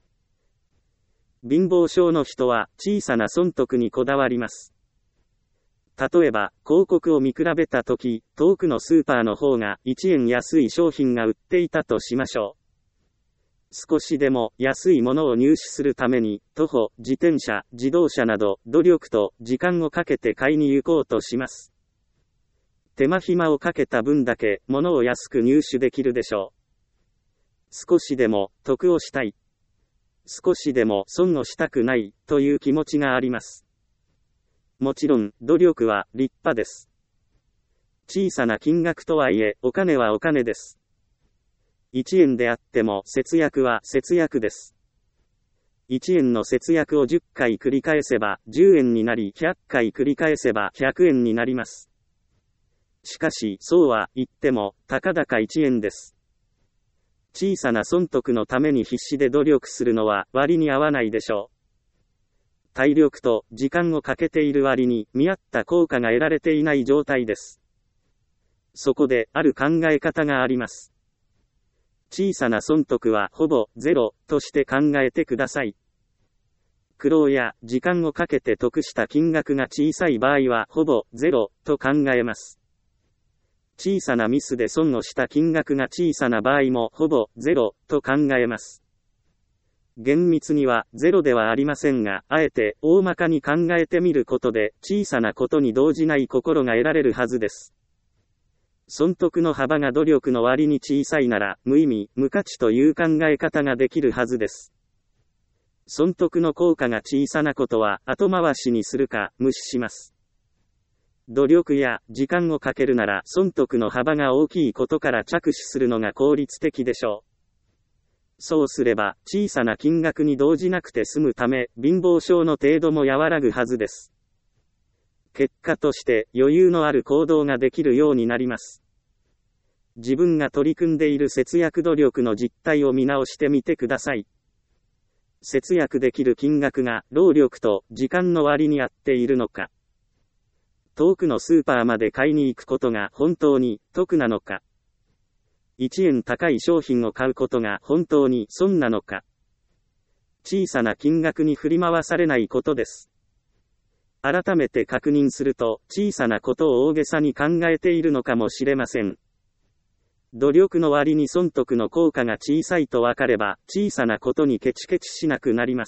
貧乏症の人は小さな損得にこだわります。例えば、広告を見比べたとき、遠くのスーパーの方がいちえん安い商品が売っていたとしましょう。少しでも安いものを入手するために、徒歩、自転車、自動車など努力と時間をかけて買いに行こうとします。手間暇をかけた分だけ物を安く入手できるでしょう。少しでも得をしたい。少しでも損をしたくないという気持ちがあります。もちろん努力は立派です。小さな金額とはいえお金はお金です。いちえんであっても節約は節約です。いちえんの節約をじゅっかい繰り返せばじゅうえんになりひゃっかい繰り返せばひゃくえんになります。しかしそうは言ってもたかだかいちえんです。小さな損得のために必死で努力するのは割に合わないでしょう。体力と時間をかけている割に見合った効果が得られていない状態です。そこである考え方があります。小さな損得はほぼゼロとして考えてください。苦労や時間をかけて得した金額が小さい場合はほぼゼロと考えます。小さなミスで損をした金額が小さな場合もほぼゼロと考えます。厳密にはゼロではありませんが、あえて大まかに考えてみることで小さなことに動じない心が得られるはずです。損得の幅が努力の割に小さいなら無意味、無価値という考え方ができるはずです。損得の効果が小さなことは後回しにするか無視します。努力や時間をかけるなら損得の幅が大きいことから着手するのが効率的でしょう。そうすれば小さな金額に動じなくて済むため貧乏症の程度も和らぐはずです。結果として余裕のある行動ができるようになります。自分が取り組んでいる節約努力の実態を見直してみてください。節約できる金額が労力と時間の割に合っているのか。遠くのスーパーまで買いに行くことが本当に得なのか。いちえん高い商品を買うことが本当に損なのか。小さな金額に振り回されないことです。改めて確認すると小さなことを大げさに考えているのかもしれません。努力の割に損得の効果が小さいとわかれば小さなことにケチケチしなくなります。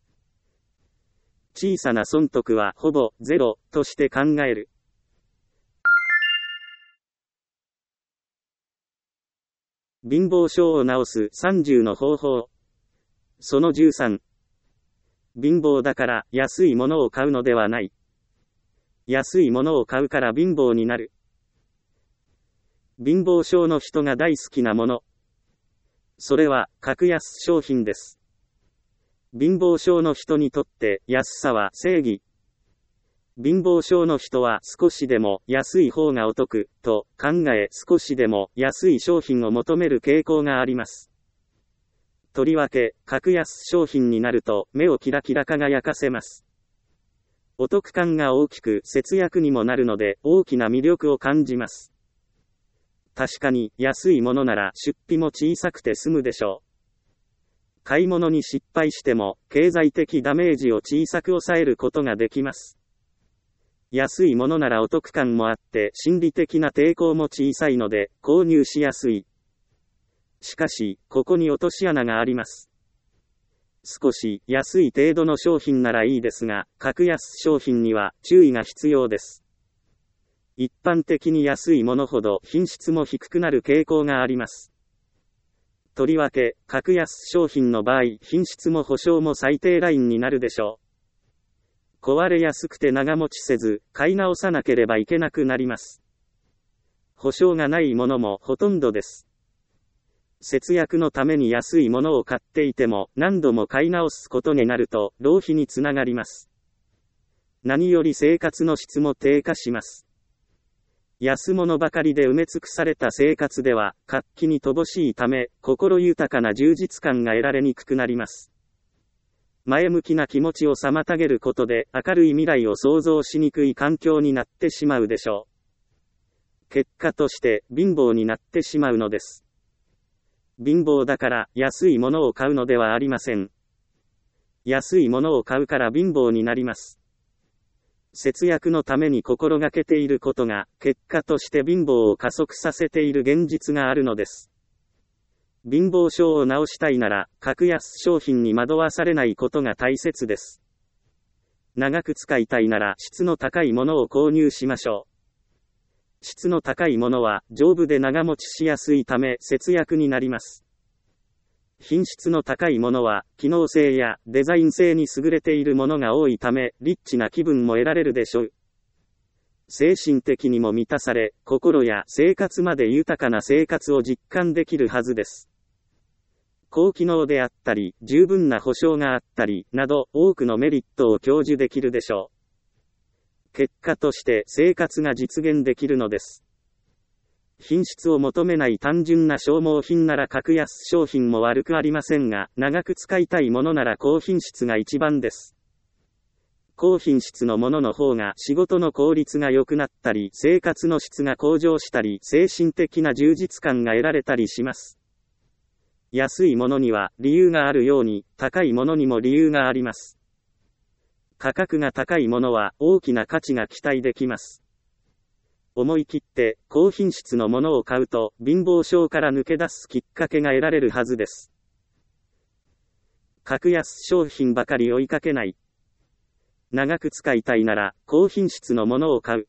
小さな損得はほぼゼロとして考える。貧乏症を治すさんじゅうの方法。そのじゅうさん。貧乏だから安いものを買うのではない。安いものを買うから貧乏になる。貧乏症の人が大好きなもの。それは格安商品です。貧乏症の人にとって安さは正義。貧乏症の人は少しでも安い方がお得と考え少しでも安い商品を求める傾向があります。とりわけ格安商品になると目をキラキラ輝かせます。お得感が大きく節約にもなるので大きな魅力を感じます。確かに安いものなら出費も小さくて済むでしょう。買い物に失敗しても経済的ダメージを小さく抑えることができます。安いものならお得感もあって心理的な抵抗も小さいので購入しやすい。しかし、ここに落とし穴があります。 少し安い程度の商品ならいいですが、格安商品には注意が必要です。一般的に安いものほど品質も低くなる傾向があります。とりわけ、格安商品の場合、品質も保証も最低ラインになるでしょう。壊れやすくて長持ちせず、買い直さなければいけなくなります。保証がないものもほとんどです。節約のために安いものを買っていても何度も買い直すことになると浪費につながります。何より生活の質も低下します。安物ばかりで埋め尽くされた生活では活気に乏しいため心豊かな充実感が得られにくくなります。前向きな気持ちを妨げることで明るい未来を想像しにくい環境になってしまうでしょう。結果として貧乏になってしまうのです。貧乏だから安いものを買うのではありません。安いものを買うから貧乏になります。節約のために心がけていることが結果として貧乏を加速させている現実があるのです。貧乏症を治したいなら格安商品に惑わされないことが大切です。長く使いたいなら質の高いものを購入しましょう。質の高いものは丈夫で長持ちしやすいため節約になります。品質の高いものは機能性やデザイン性に優れているものが多いためリッチな気分も得られるでしょう。精神的にも満たされ、心や生活まで豊かな生活を実感できるはずです。高機能であったり、十分な保証があったり、など多くのメリットを享受できるでしょう。結果として生活が実現できるのです。品質を求めない単純な消耗品なら格安商品も悪くありませんが、長く使いたいものなら高品質が一番です。高品質のものの方が仕事の効率が良くなったり、生活の質が向上したり、精神的な充実感が得られたりします。安いものには理由があるように、高いものにも理由があります。価格が高いものは大きな価値が期待できます。思い切って高品質のものを買うと貧乏症から抜け出すきっかけが得られるはずです。格安商品ばかり追いかけない。長く使いたいなら高品質のものを買う。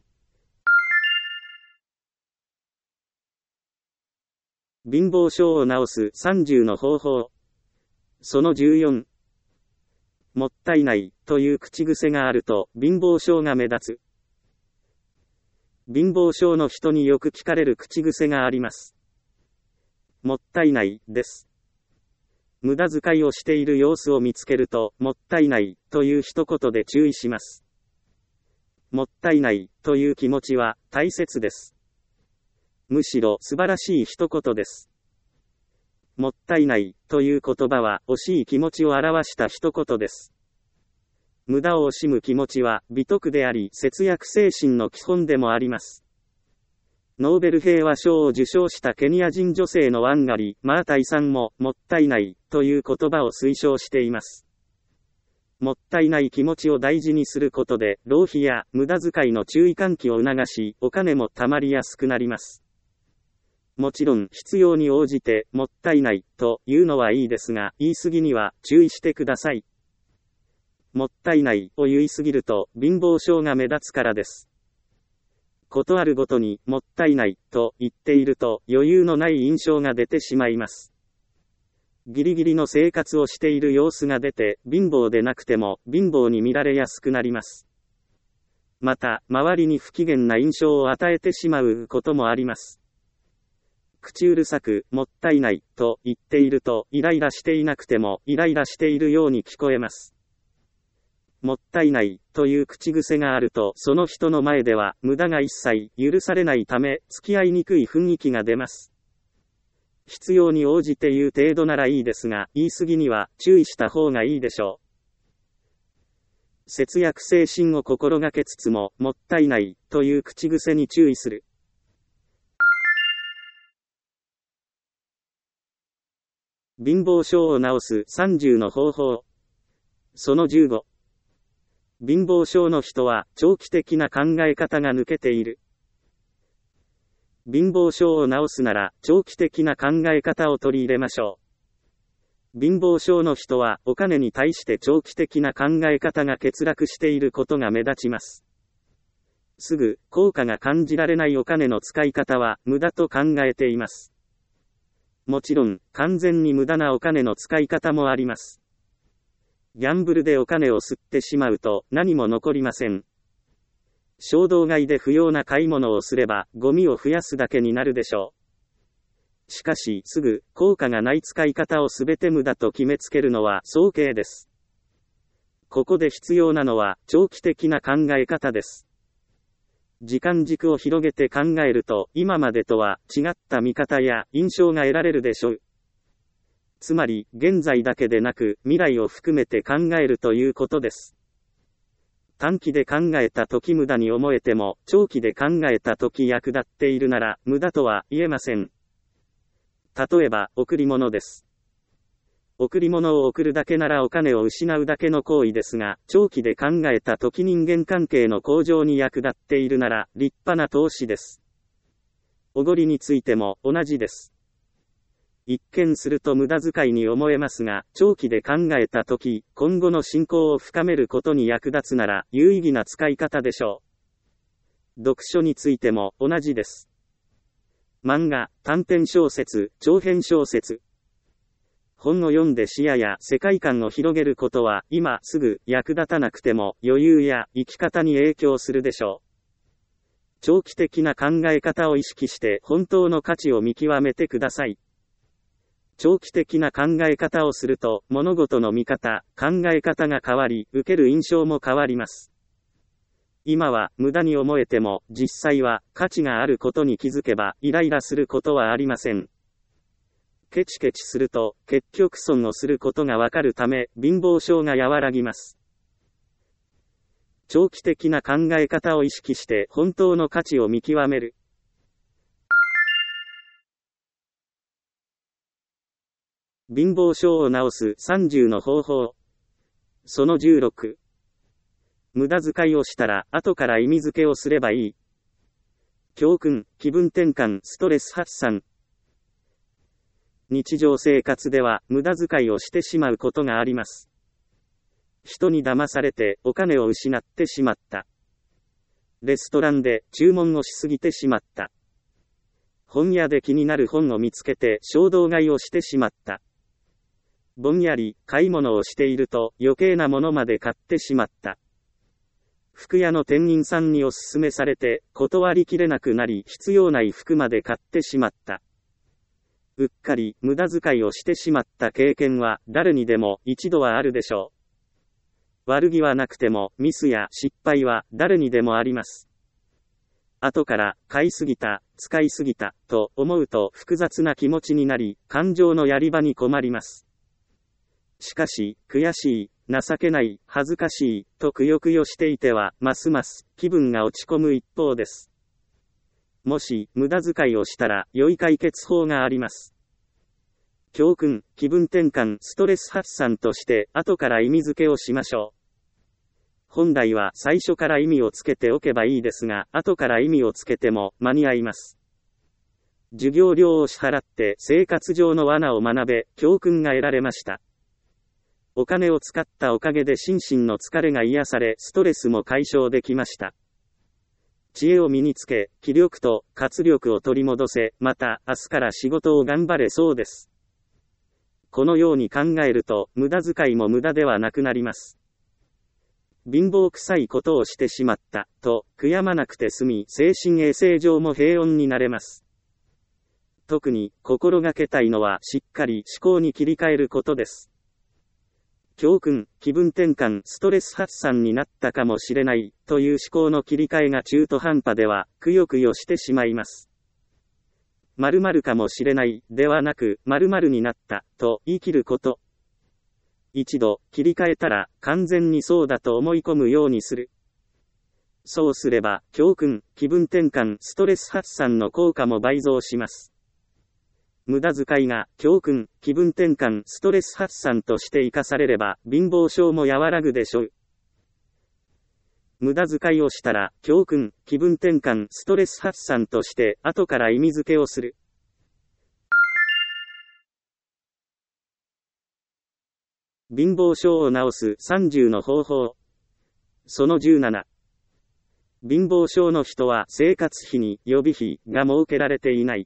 貧乏症を治すさんじゅうの方法。そのじゅうよん。もったいないという口癖があると貧乏症が目立つ。貧乏症の人によく聞かれる口癖があります。もったいないです。無駄遣いをしている様子を見つけると、もったいないという一言で注意します。もったいないという気持ちは大切です。むしろ素晴らしい一言です。もったいないという言葉は惜しい気持ちを表した一言です。無駄を惜しむ気持ちは美徳であり節約精神の基本でもあります。ノーベル平和賞を受賞したケニア人女性のワンガリ・マータイさんももったいないという言葉を推奨しています。もったいない気持ちを大事にすることで浪費や無駄遣いの注意喚起を促しお金も貯まりやすくなります。もちろん必要に応じてもったいないというのはいいですが言い過ぎには注意してください。もったいないを言い過ぎると貧乏症が目立つからです。ことあるごとにもったいないと言っていると余裕のない印象が出てしまいます。ギリギリの生活をしている様子が出て貧乏でなくても貧乏に見られやすくなります。また周りに不機嫌な印象を与えてしまうこともあります。口うるさくもったいないと言っているとイライラしていなくてもイライラしているように聞こえます。もったいないという口癖があるとその人の前では無駄が一切許されないため付き合いにくい雰囲気が出ます。必要に応じて言う程度ならいいですが言い過ぎには注意した方がいいでしょう。節約精神を心がけつつももったいないという口癖に注意する。貧乏症を治すさんじゅうの方法。そのじゅうご。貧乏症の人は長期的な考え方が抜けている。貧乏症を治すなら長期的な考え方を取り入れましょ貧乏症の人はお金に対して長期的な考え方が欠落していることが目立ちます。すぐ効果が感じられないお金の使い方は無駄と考えています。もちろん完全に無駄なお金の使い方もあります。ギャンブルでお金を吸ってしまうと何も残りません。衝動買いで不要な買い物をすればゴミを増やすだけになるでしょう。しかしすぐ効果がない使い方をすべて無駄と決めつけるのは早計です。ここで必要なのは長期的な考え方です。時間軸を広げて考えると今までとは違った見方や印象が得られるでしょう。つまり現在だけでなく未来を含めて考えるということです。短期で考えた時無駄に思えても長期で考えた時役立っているなら無駄とは言えません。例えば贈り物です。贈り物を贈るだけならお金を失うだけの行為ですが、長期で考えた時人間関係の向上に役立っているなら立派な投資です。おごりについても同じです。一見すると無駄遣いに思えますが、長期で考えた時、今後の信仰を深めることに役立つなら有意義な使い方でしょう。読書についても同じです。漫画、短編小説、長編小説。本を読んで視野や世界観を広げることは今すぐ役立たなくても余裕や生き方に影響するでしょう。長期的な考え方を意識して本当の価値を見極めてください。長期的な考え方をすると物事の見方、考え方が変わり、受ける印象も変わります。今は無駄に思えても実際は価値があることに気づけばイライラすることはありません。ケチケチすると結局損をすることがわかるため貧乏症が和らぎます。長期的な考え方を意識して本当の価値を見極める。貧乏症を治すさんじゅうの方法。そのじゅうろく。無駄遣いをしたら後から意味付けをすればいい。教訓、気分転換、ストレス発散。日常生活では無駄遣いをしてしまうことがあります。人に騙されてお金を失ってしまった。レストランで注文をしすぎてしまった。本屋で気になる本を見つけて衝動買いをしてしまった。ぼんやり買い物をしていると余計なものまで買ってしまった。服屋の店員さんにおすすめされて断りきれなくなり必要ない服まで買ってしまった。うっかり無駄遣いをしてしまった経験は誰にでも一度はあるでしょう。悪気はなくてもミスや失敗は誰にでもあります。後から買いすぎた、使いすぎたと思うと複雑な気持ちになり感情のやり場に困ります。しかし悔しい、情けない、恥ずかしいとくよくよしていてはますます気分が落ち込む一方です。もし無駄遣いをしたら良い解決法があります。教訓、気分転換、ストレス発散として後から意味付けをしましょう。本来は最初から意味をつけておけばいいですが、後から意味をつけても間に合います。授業料を支払って生活上の罠を学べ、教訓が得られました。お金を使ったおかげで心身の疲れが癒され、ストレスも解消できました。知恵を身につけ、気力と活力を取り戻せ、また明日から仕事を頑張れそうです。このように考えると、無駄遣いも無駄ではなくなります。貧乏臭いことをしてしまった、と悔やまなくて済み、精神衛生上も平穏になれます。特に心がけたいのはしっかり思考に切り替えることです。教訓、気分転換、ストレス発散になったかもしれないという思考の切り替えが中途半端ではくよくよしてしまいます。〇〇かもしれないではなく〇〇になったと言い切ること。一度切り替えたら完全にそうだと思い込むようにする。そうすれば教訓、気分転換、ストレス発散の効果も倍増します。無駄遣いが教訓、気分転換、ストレス発散として生かされれば貧乏症も和らぐでしょう。無駄遣いをしたら教訓、気分転換、ストレス発散として後から意味付けをする。 貧乏症を治すさんじゅうの方法。そのじゅうなな。貧乏症の人は生活費に予備費が設けられていない。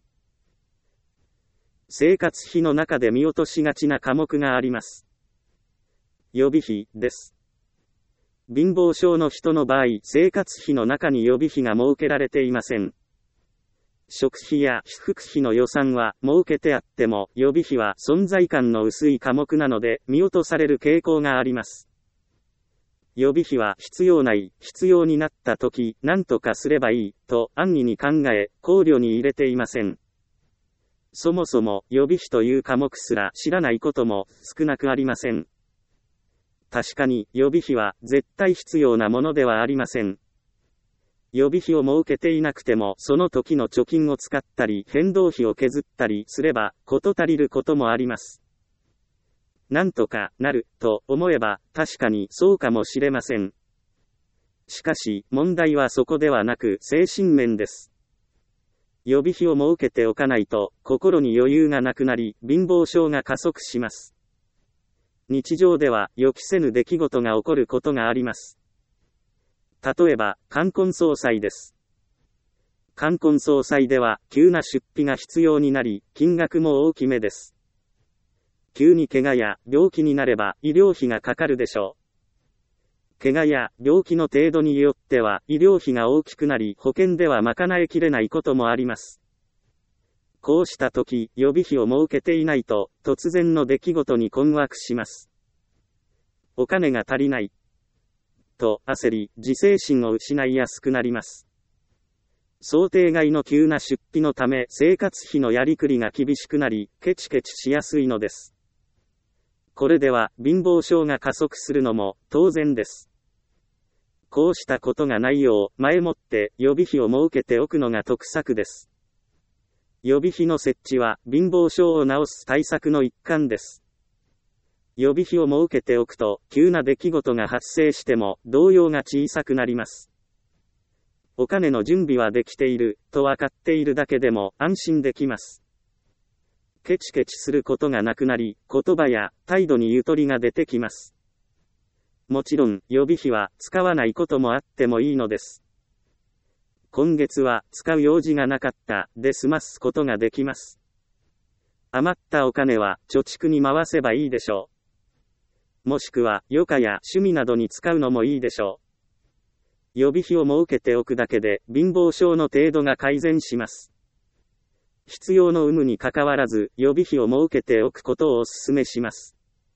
生活費の中で見落としがちな科目があります。予備費です。貧乏症の人の場合、生活費の中に予備費が設けられていません。食費や被服費の予算は設けてあっても、予備費は存在感の薄い科目なので、見落とされる傾向があります。予備費は必要ない、必要になった時、何とかすればいい、と安易に考え、考慮に入れていません。そもそも予備費という科目すら知らないことも少なくありません。確かに予備費は絶対必要なものではありません。予備費を設けていなくてもその時の貯金を使ったり変動費を削ったりすれば事足りることもあります。なんとかなると思えば確かにそうかもしれません。しかし問題はそこではなく精神面です。予備費を設けておかないと心に余裕がなくなり貧乏症が加速します。日常では予期せぬ出来事が起こることがあります。例えば、冠婚葬祭です。冠婚葬祭では、急な出費が必要になり、金額も大きめです。急に怪我や病気になれば、医療費がかかるでしょう。怪我や病気の程度によっては、医療費が大きくなり、保険では賄いきれないこともあります。こうした時、予備費を設けていないと、突然の出来事に困惑します。お金が足りない。と焦り、自制心を失いやすくなります。想定外の急な出費のため生活費のやりくりが厳しくなり、ケチケチしやすいのです。これでは貧乏症が加速するのも当然です。こうしたことがないよう前もって予備費を設けておくのが得策です。予備費の設置は貧乏症を治す対策の一環です。予備費を設けておくと、急な出来事が発生しても、動揺が小さくなります。お金の準備はできている、と分かっているだけでも、安心できます。ケチケチすることがなくなり、言葉や態度にゆとりが出てきます。もちろん、予備費は使わないこともあってもいいのです。今月は使う用事がなかった、で済ますことができます。余ったお金は貯蓄に回せばいいでしょう。もしくは余暇や趣味などに使うのもいいでしょう。予備費を設けておくだけで貧乏症の程度が改善します。必要の有無にかかわらず予備費を設けておくことをお勧めします。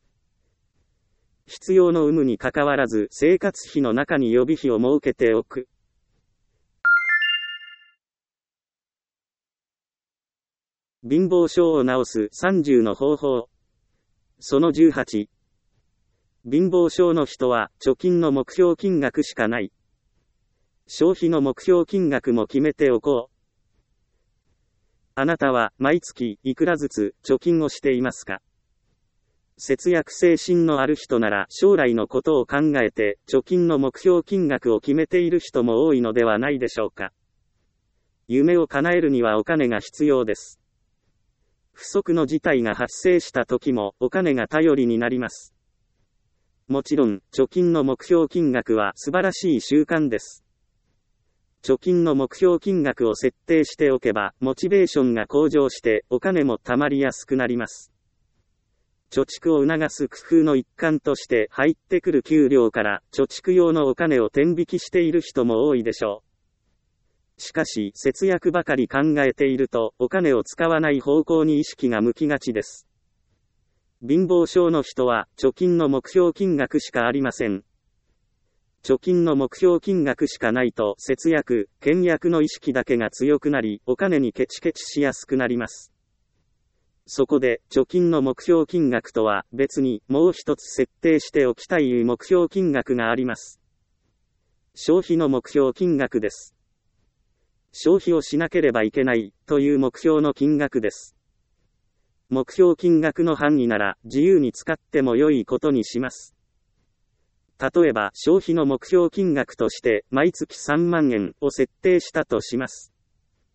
必要の有無にかかわらず生活費の中に予備費を設けておく。貧乏症を治すさんじゅうの方法。そのじゅうはち。貧乏症の人は貯金の目標金額しかない。消費の目標金額も決めておこう。あなたは毎月いくらずつ貯金をしていますか？節約精神のある人なら将来のことを考えて貯金の目標金額を決めている人も多いのではないでしょうか。夢を叶えるにはお金が必要です。不測の事態が発生した時もお金が頼りになります。もちろん、貯金の目標金額は素晴らしい習慣です。貯金の目標金額を設定しておけば、モチベーションが向上してお金も貯まりやすくなります。貯蓄を促す工夫の一環として入ってくる給料から貯蓄用のお金を天引きしている人も多いでしょう。しかし、節約ばかり考えていると、お金を使わない方向に意識が向きがちです。貧乏症の人は貯金の目標金額しかありません。貯金の目標金額しかないと節約、倹約の意識だけが強くなり、お金にケチケチしやすくなります。そこで、貯金の目標金額とは別にもう一つ設定しておきたい目標金額があります。消費の目標金額です。消費をしなければいけないという目標の金額です。目標金額の範囲なら自由に使っても良いことにします。例えば消費の目標金額として毎月さんまんえんを設定したとします。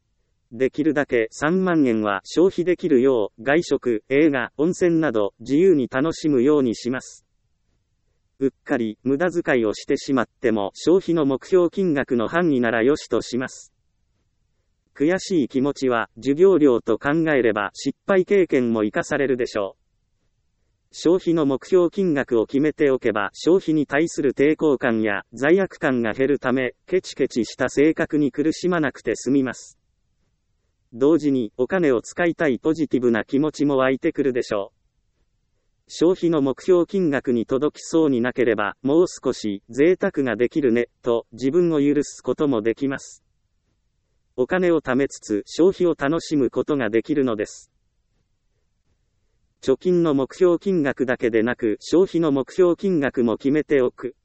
できるだけさんまんえんは消費できるよう、外食、映画、温泉など自由に楽しむようにします。うっかり無駄遣いをしてしまっても消費の目標金額の範囲なら良しとします。悔しい気持ちは授業料と考えれば失敗経験も生かされるでしょう。消費の目標金額を決めておけば消費に対する抵抗感や罪悪感が減るため、ケチケチした性格に苦しまなくて済みます。同時にお金を使いたいポジティブな気持ちも湧いてくるでしょう。消費の目標金額に届きそうになければ、もう少し贅沢ができるね、と自分を許すこともできます。お金を貯めつつ消費を楽しむことができるのです。貯金の目標金額だけでなく消費の目標金額も決めておく。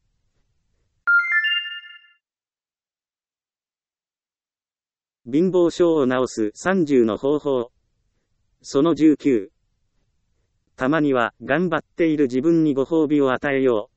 貧乏症を治すさんじゅうの方法。そのじゅうきゅう。たまには頑張っている自分にご褒美を与えよう。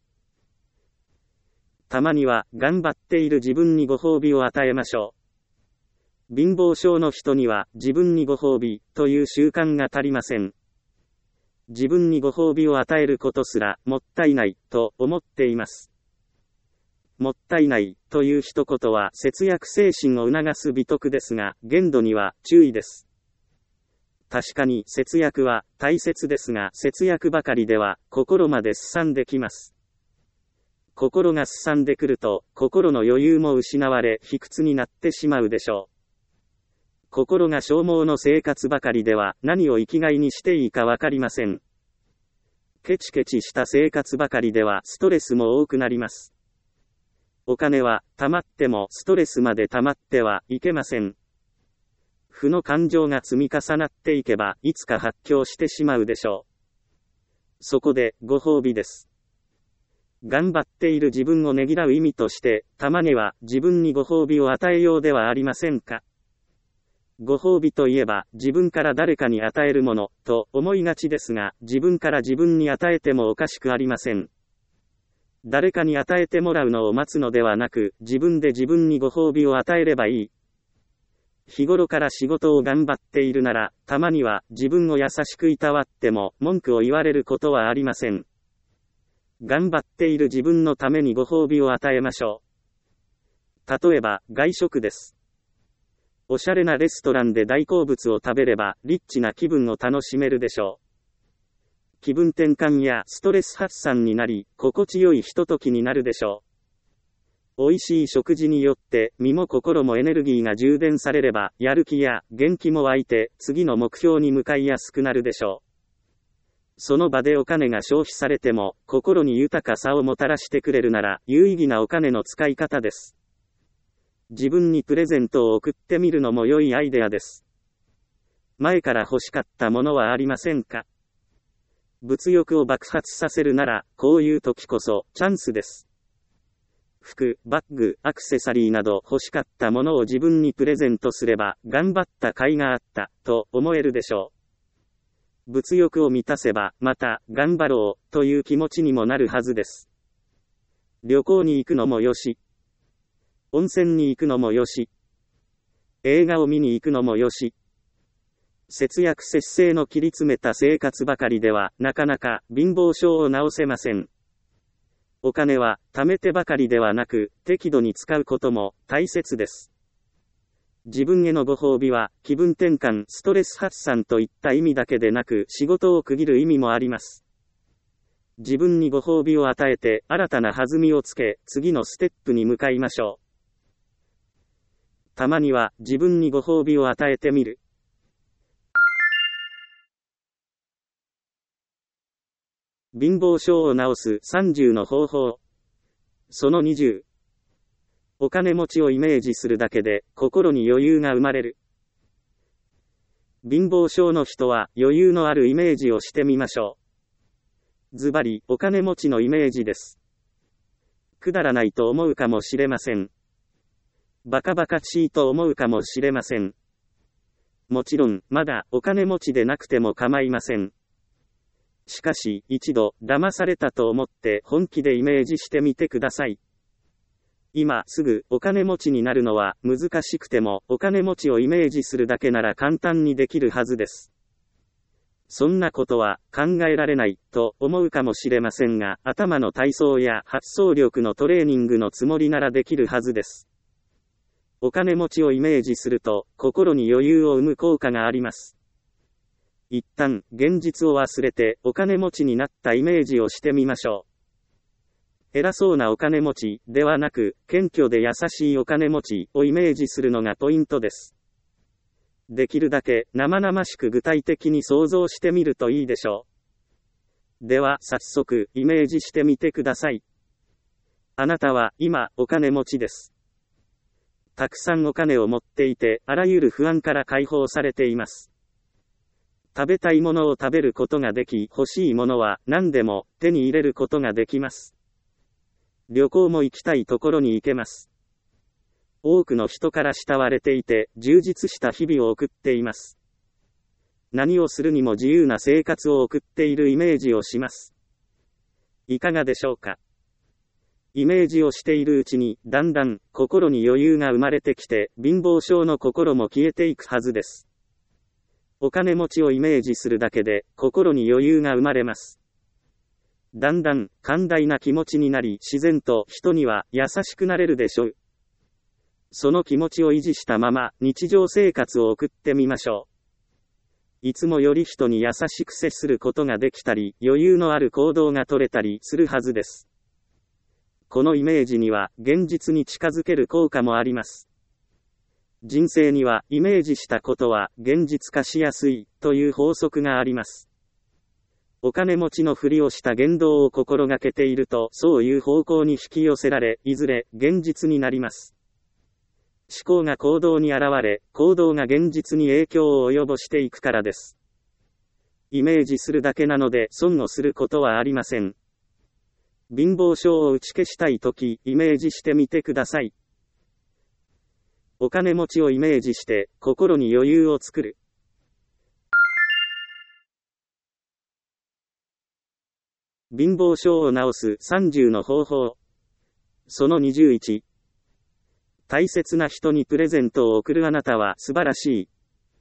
たまには頑張っている自分にご褒美を与えましょう。貧乏症の人には自分にご褒美という習慣が足りません。自分にご褒美を与えることすらもったいないと思っています。もったいないという一言は節約精神を促す美徳ですが、限度には注意です。確かに節約は大切ですが、節約ばかりでは心まですさんできます。心がすさんでくると心の余裕も失われ卑屈になってしまうでしょう。心が消耗の生活ばかりでは何を生きがいにしていいかわかりません。ケチケチした生活ばかりではストレスも多くなります。お金は貯まってもストレスまで溜まってはいけません。負の感情が積み重なっていけばいつか発狂してしまうでしょう。そこでご褒美です。頑張っている自分をねぎらう意味として、たまには自分にご褒美を与えようではありませんか。ご褒美といえば自分から誰かに与えるものと思いがちですが、自分から自分に与えてもおかしくありません。誰かに与えてもらうのを待つのではなく、自分で自分にご褒美を与えればいい。日頃から仕事を頑張っているなら、たまには自分を優しくいたわっても文句を言われることはありません。頑張っている自分のためにご褒美を与えましょう。例えば外食です。おしゃれなレストランで大好物を食べればリッチな気分を楽しめるでしょう。気分転換やストレス発散になり、心地よいひとときになるでしょう。美味しい食事によって身も心もエネルギーが充電されれば、やる気や元気も湧いて次の目標に向かいやすくなるでしょう。その場でお金が消費されても心に豊かさをもたらしてくれるなら有意義なお金の使い方です。自分にプレゼントを送ってみるのも良いアイデアです。前から欲しかったものはありませんか？物欲を爆発させるなら、こういう時こそチャンスです。服、バッグ、アクセサリーなど欲しかったものを自分にプレゼントすれば、頑張った甲斐があった、と思えるでしょう。物欲を満たせば、また、頑張ろう、という気持ちにもなるはずです。旅行に行くのもよし。温泉に行くのもよし。映画を見に行くのもよし。節約節制の切り詰めた生活ばかりでは、なかなか貧乏症を治せません。お金は、貯めてばかりではなく、適度に使うことも大切です。自分へのご褒美は、気分転換、ストレス発散といった意味だけでなく、仕事を区切る意味もあります。自分にご褒美を与えて、新たな弾みをつけ、次のステップに向かいましょう。たまには、自分にご褒美を与えてみる。貧乏症を治すさんじゅうの方法。そのにじゅう。お金持ちをイメージするだけで心に余裕が生まれる。貧乏症の人は余裕のあるイメージをしてみましょう。ズバリお金持ちのイメージです。くだらないと思うかもしれません。バカバカしいと思うかもしれません。もちろんまだお金持ちでなくても構いません。しかし、一度、騙されたと思って本気でイメージしてみてください。 今すぐお金持ちになるのは難しくても、お金持ちをイメージするだけなら簡単にできるはずです。そんなことは考えられないと思うかもしれませんが、頭の体操や発想力のトレーニングのつもりならできるはずです。お金持ちをイメージすると心に余裕を生む効果があります。一旦現実を忘れてお金持ちになったイメージをしてみましょう。偉そうなお金持ちではなく、謙虚で優しいお金持ちをイメージするのがポイントです。できるだけ生々しく具体的に想像してみるといいでしょう。では早速イメージしてみてください。あなたは今お金持ちです。たくさんお金を持っていて、あらゆる不安から解放されています。食べたいものを食べることができ、欲しいものは何でも手に入れることができます。旅行も行きたいところに行けます。多くの人から慕われていて、充実した日々を送っています。何をするにも自由な生活を送っているイメージをします。いかがでしょうか。イメージをしているうちに、だんだん心に余裕が生まれてきて、貧乏症の心も消えていくはずです。お金持ちをイメージするだけで、心に余裕が生まれます。だんだん寛大な気持ちになり、自然と人には優しくなれるでしょう。その気持ちを維持したまま日常生活を送ってみましょう。いつもより人に優しく接することができたり、余裕のある行動が取れたりするはずです。このイメージには現実に近づける効果もあります。人生にはイメージしたことは現実化しやすいという法則があります。お金持ちのふりをした言動を心がけていると、そういう方向に引き寄せられ、いずれ現実になります。思考が行動に現れ、行動が現実に影響を及ぼしていくからです。イメージするだけなので損をすることはありません。貧乏症を打ち消したいとき、イメージしてみてください。お金持ちをイメージして、心に余裕を作る。貧乏症を治すさんじゅうの方法。そのにじゅういち。大切な人にプレゼントを贈るあなたは素晴らしい。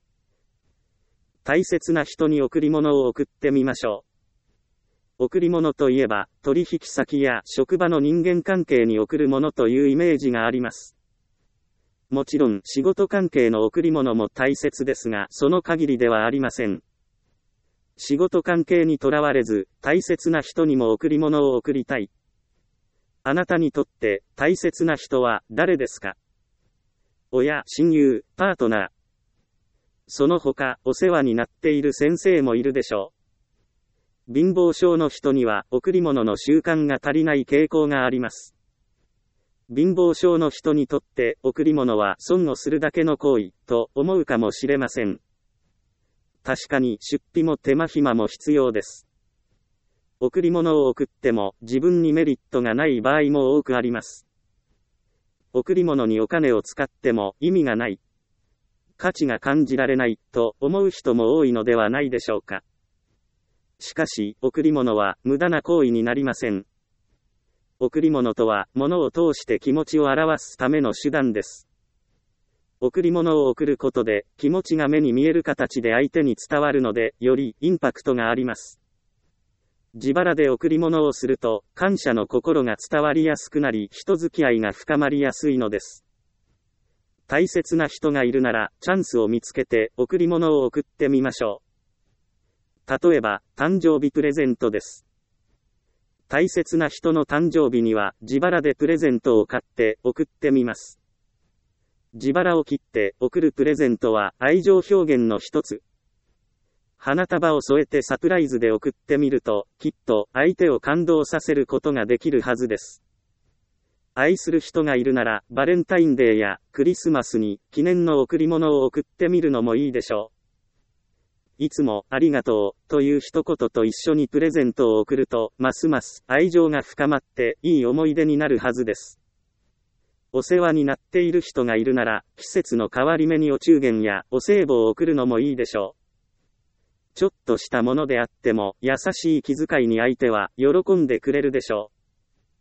大切な人に贈り物を贈ってみましょう。贈り物といえば、取引先や職場の人間関係に贈るものというイメージがあります。もちろん仕事関係の贈り物も大切ですが、その限りではありません。仕事関係にとらわれず、大切な人にも贈り物を贈りたい。あなたにとって大切な人は誰ですか？親、親友、パートナー。その他、お世話になっている先生もいるでしょう。貧乏症の人には贈り物の習慣が足りない傾向があります。貧乏症の人にとって贈り物は損をするだけの行為と思うかもしれません。確かに出費も手間暇も必要です。贈り物を贈っても自分にメリットがない場合も多くあります。贈り物にお金を使っても意味がない。価値が感じられないと思う人も多いのではないでしょうか。しかし、贈り物は無駄な行為になりません。贈り物とは物を通して気持ちを表すための手段です。贈り物を贈ることで、気持ちが目に見える形で相手に伝わるので、よりインパクトがあります。自腹で贈り物をすると、感謝の心が伝わりやすくなり、人付き合いが深まりやすいのです。大切な人がいるなら、チャンスを見つけて、贈り物を贈ってみましょう。例えば、誕生日プレゼントです。大切な人の誕生日には、自腹でプレゼントを買って贈ってみます。自腹を切って贈るプレゼントは愛情表現の一つ。花束を添えてサプライズで贈ってみると、きっと相手を感動させることができるはずです。愛する人がいるなら、バレンタインデーやクリスマスに記念の贈り物を贈ってみるのもいいでしょう。いつもありがとうという一言と一緒にプレゼントを贈ると、ますます愛情が深まっていい思い出になるはずです。お世話になっている人がいるなら、季節の変わり目にお中元やお歳暮を贈るのもいいでしょう。ちょっとしたものであっても、優しい気遣いに相手は喜んでくれるでしょう。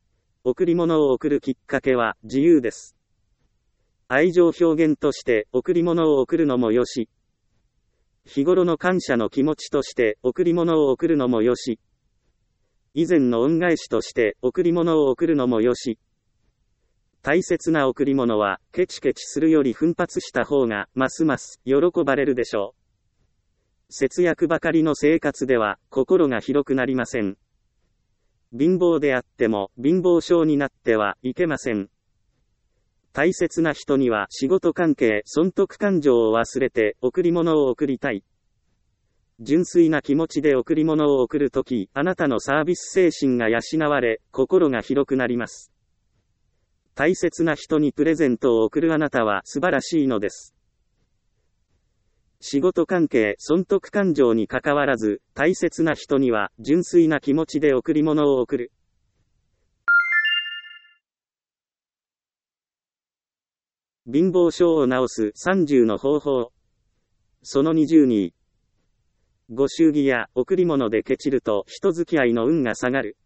贈り物を贈るきっかけは自由です。愛情表現として贈り物を贈るのもよし、日頃の感謝の気持ちとして贈り物を贈るのもよし、以前の恩返しとして贈り物を贈るのもよし、大切な贈り物はケチケチするより奮発した方がますます喜ばれるでしょう。節約ばかりの生活では心が広くなりません。貧乏であっても貧乏症になってはいけません。大切な人には仕事関係、損得感情を忘れて贈り物を贈りたい。純粋な気持ちで贈り物を贈るとき、あなたのサービス精神が養われ、心が広くなります。大切な人にプレゼントを贈るあなたは素晴らしいのです。仕事関係、損得感情に関わらず、大切な人には純粋な気持ちで贈り物を贈る。貧乏症を治すさんじゅうの方法。そのにじゅうに。ご祝儀や贈り物でケチると人付き合いの運が下がる。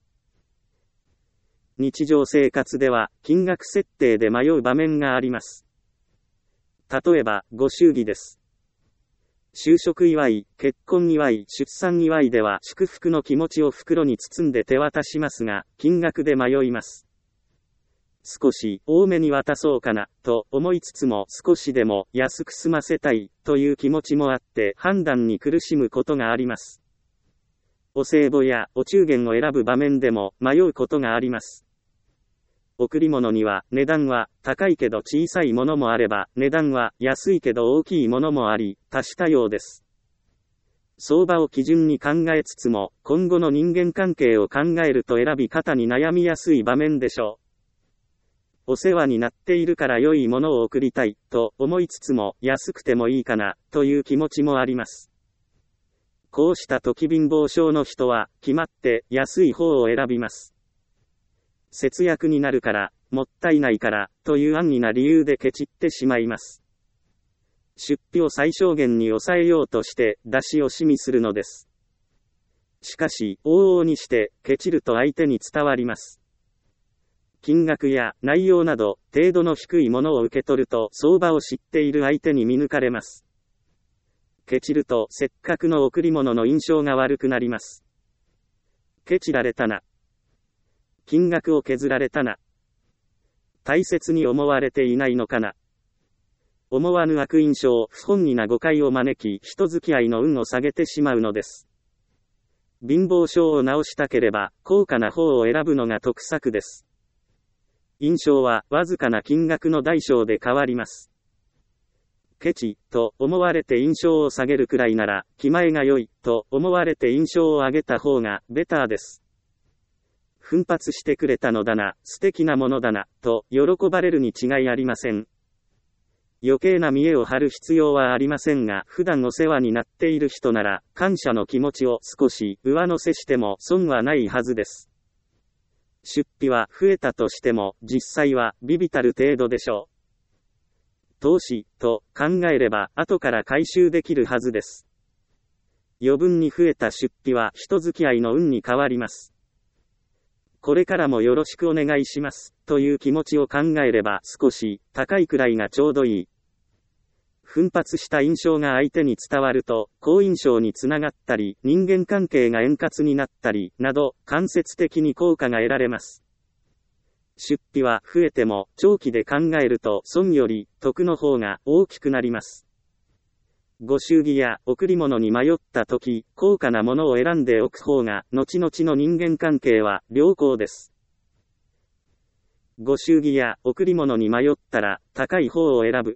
日常生活では金額設定で迷う場面があります。例えば、ご祝儀です。就職祝い、結婚祝い、出産祝いでは祝福の気持ちを袋に包んで手渡しますが、金額で迷います。少し多めに渡そうかな、と思いつつも少しでも安く済ませたい、という気持ちもあって判断に苦しむことがあります。お歳暮やお中元を選ぶ場面でも迷うことがあります。贈り物には値段は高いけど小さいものもあれば、値段は安いけど大きいものもあり、多種多様です。相場を基準に考えつつも、今後の人間関係を考えると選び方に悩みやすい場面でしょう。お世話になっているから良いものを贈りたい、と思いつつも安くてもいいかな、という気持ちもあります。こうした時貧乏症の人は、決まって安い方を選びます。節約になるから、もったいないから、という安易な理由でケチってしまいます。出費を最小限に抑えようとして、出し惜しみするのです。しかし、往々にして、ケチると相手に伝わります。金額や内容など、程度の低いものを受け取ると、相場を知っている相手に見抜かれます。ケチると、せっかくの贈り物の印象が悪くなります。ケチられたな。金額を削られたな。大切に思われていないのかな。思わぬ悪印象、不本意な誤解を招き、人付き合いの運を下げてしまうのです。貧乏症を治したければ、高価な方を選ぶのが得策です。印象は、わずかな金額の大小で変わります。ケチ、と思われて印象を下げるくらいなら、気前が良い、と思われて印象を上げた方が、ベターです。奮発してくれたのだな、素敵なものだな、と、喜ばれるに違いありません。余計な見栄を張る必要はありませんが、普段お世話になっている人なら、感謝の気持ちを少し上乗せしても損はないはずです。出費は増えたとしても、実際は微々たる程度でしょう。投資、と考えれば、後から回収できるはずです。余分に増えた出費は人付き合いの運に変わります。これからもよろしくお願いします、という気持ちを考えれば少し高いくらいがちょうどいい。奮発した印象が相手に伝わると、好印象につながったり、人間関係が円滑になったり、など、間接的に効果が得られます。出費は増えても、長期で考えると損より得の方が大きくなります。ご祝儀や贈り物に迷ったとき、高価なものを選んでおく方が、後々の人間関係は良好です。ご祝儀や贈り物に迷ったら、高い方を選ぶ。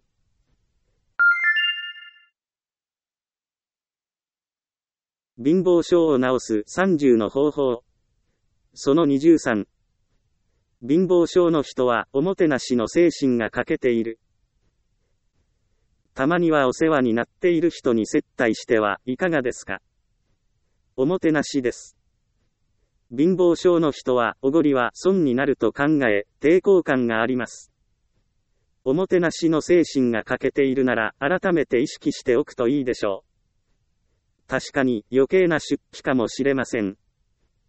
貧乏症を治すさんじゅうの方法。そのにじゅうさん。貧乏症の人はおもてなしの精神が欠けている。たまにはお世話になっている人に接待してはいかがですか。おもてなしです。貧乏症の人はおごりは損になると考え、抵抗感があります。おもてなしの精神が欠けているなら改めて意識しておくといいでしょう。確かに余計な出費かもしれません。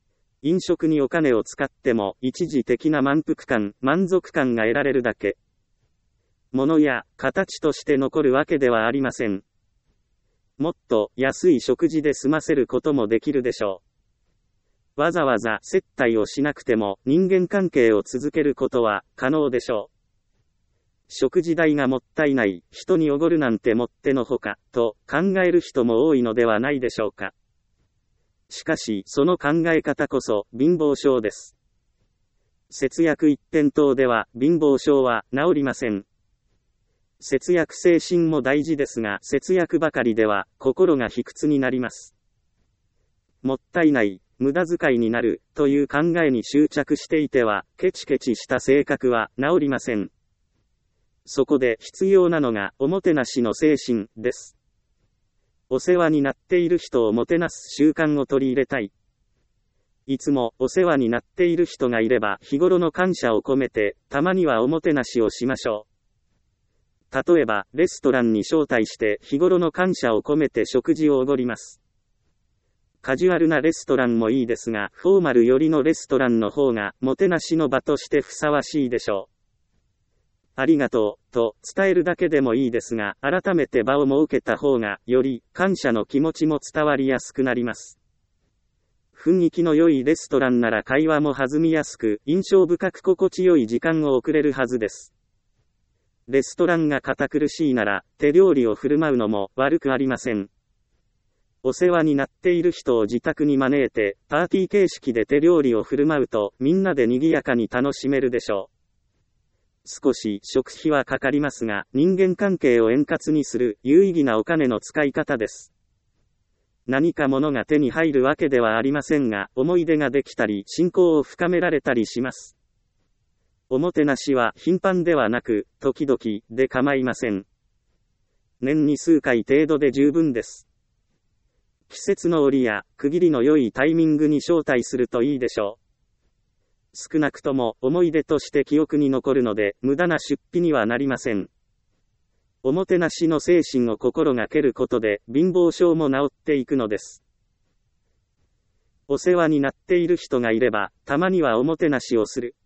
飲食にお金を使っても一時的な満腹感、満足感が得られるだけ。物や形として残るわけではありません。もっと安い食事で済ませることもできるでしょう。わざわざ接待をしなくても人間関係を続けることは可能でしょう。食事代がもったいない、人におごるなんてもってのほか、と考える人も多いのではないでしょうか。しかし、その考え方こそ貧乏症です。節約一辺倒では貧乏症は治りません。節約精神も大事ですが、節約ばかりでは心が卑屈になります。もったいない、無駄遣いになるという考えに執着していては、ケチケチした性格は治りません。そこで必要なのがおもてなしの精神です。お世話になっている人をもてなす習慣を取り入れたい。いつもお世話になっている人がいれば日頃の感謝を込めて、たまにはおもてなしをしましょう。例えば、レストランに招待して日頃の感謝を込めて食事をおごります。カジュアルなレストランもいいですが、フォーマルよりのレストランの方がもてなしの場としてふさわしいでしょう。ありがとう、と伝えるだけでもいいですが、改めて場を設けた方が、より感謝の気持ちも伝わりやすくなります。雰囲気の良いレストランなら会話も弾みやすく、印象深く心地よい時間を送れるはずです。レストランが堅苦しいなら、手料理を振る舞うのも悪くありません。お世話になっている人を自宅に招いて、パーティー形式で手料理を振る舞うと、みんなで賑やかに楽しめるでしょう。少し食費はかかりますが、人間関係を円滑にする有意義なお金の使い方です。何か物が手に入るわけではありませんが、思い出ができたり、親交を深められたりします。おもてなしは頻繁ではなく、時々で構いません。年に数回程度で十分です。季節の折や区切りの良いタイミングに招待するといいでしょう。少なくとも思い出として記憶に残るので、無駄な出費にはなりません。おもてなしの精神を心がけることで、貧乏症も治っていくのです。お世話になっている人がいれば、たまにはおもてなしをする。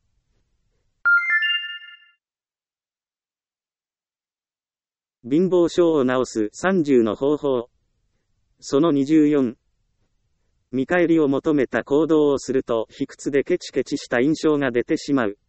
貧乏症を治すさんじゅうの方法。そのにじゅうよん。見返りを求めた行動をすると卑屈でケチケチした印象が出てしまう。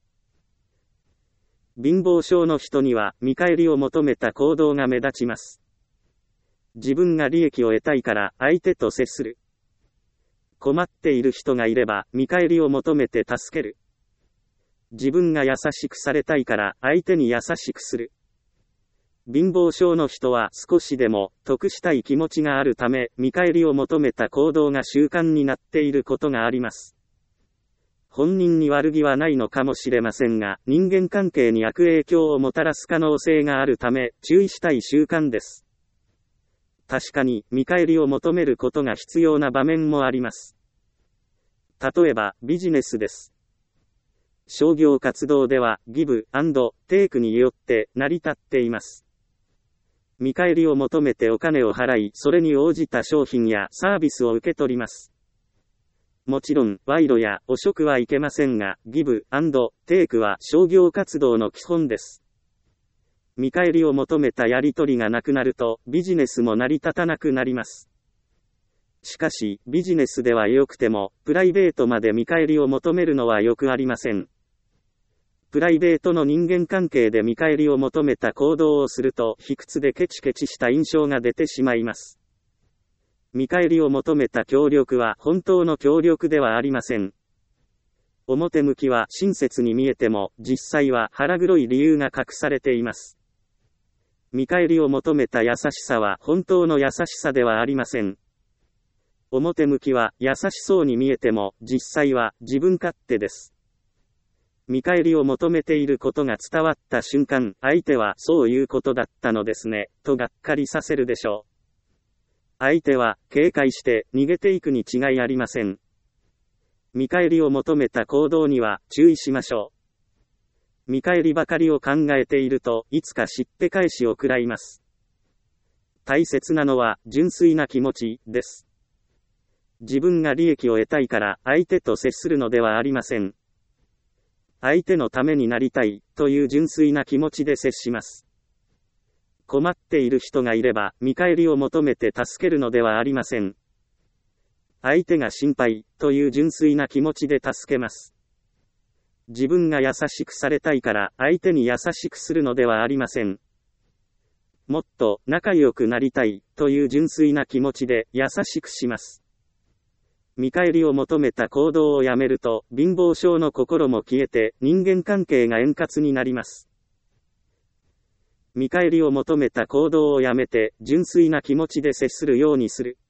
貧乏症の人には見返りを求めた行動が目立ちます。自分が利益を得たいから相手と接する。困っている人がいれば見返りを求めて助ける。自分が優しくされたいから相手に優しくする。貧乏症の人は少しでも得したい気持ちがあるため、見返りを求めた行動が習慣になっていることがあります。本人に悪気はないのかもしれませんが、人間関係に悪影響をもたらす可能性があるため、注意したい習慣です。確かに、見返りを求めることが必要な場面もあります。例えば、ビジネスです。商業活動では、ギブアンドテイクによって成り立っています。見返りを求めてお金を払い、それに応じた商品やサービスを受け取ります。もちろん、賄賂や汚職はいけませんが、ギブアンドテイクは商業活動の基本です。見返りを求めたやり取りがなくなると、ビジネスも成り立たなくなります。しかし、ビジネスでは良くても、プライベートまで見返りを求めるのはよくありません。プライベートの人間関係で見返りを求めた行動をすると、卑屈でケチケチした印象が出てしまいます。見返りを求めた協力は本当の協力ではありません。表向きは親切に見えても、実際は腹黒い理由が隠されています。見返りを求めた優しさは本当の優しさではありません。表向きは優しそうに見えても、実際は自分勝手です。見返りを求めていることが伝わった瞬間、相手はそういうことだったのですね、とがっかりさせるでしょう。相手は警戒して逃げていくに違いありません。見返りを求めた行動には注意しましょう。見返りばかりを考えていると、いつかしっぺ返しを食らいます。大切なのは純粋な気持ちです。 自分が利益を得たいから相手と接するのではありません。相手のためになりたいという純粋な気持ちで接します。困っている人がいれば見返りを求めて助けるのではありません。相手が心配という純粋な気持ちで助けます。自分が優しくされたいから相手に優しくするのではありません。もっと仲良くなりたいという純粋な気持ちで優しくします。見返りを求めた行動をやめると貧乏症の心も消えて人間関係が円滑になります。見返りを求めた行動をやめて純粋な気持ちで接するようにする。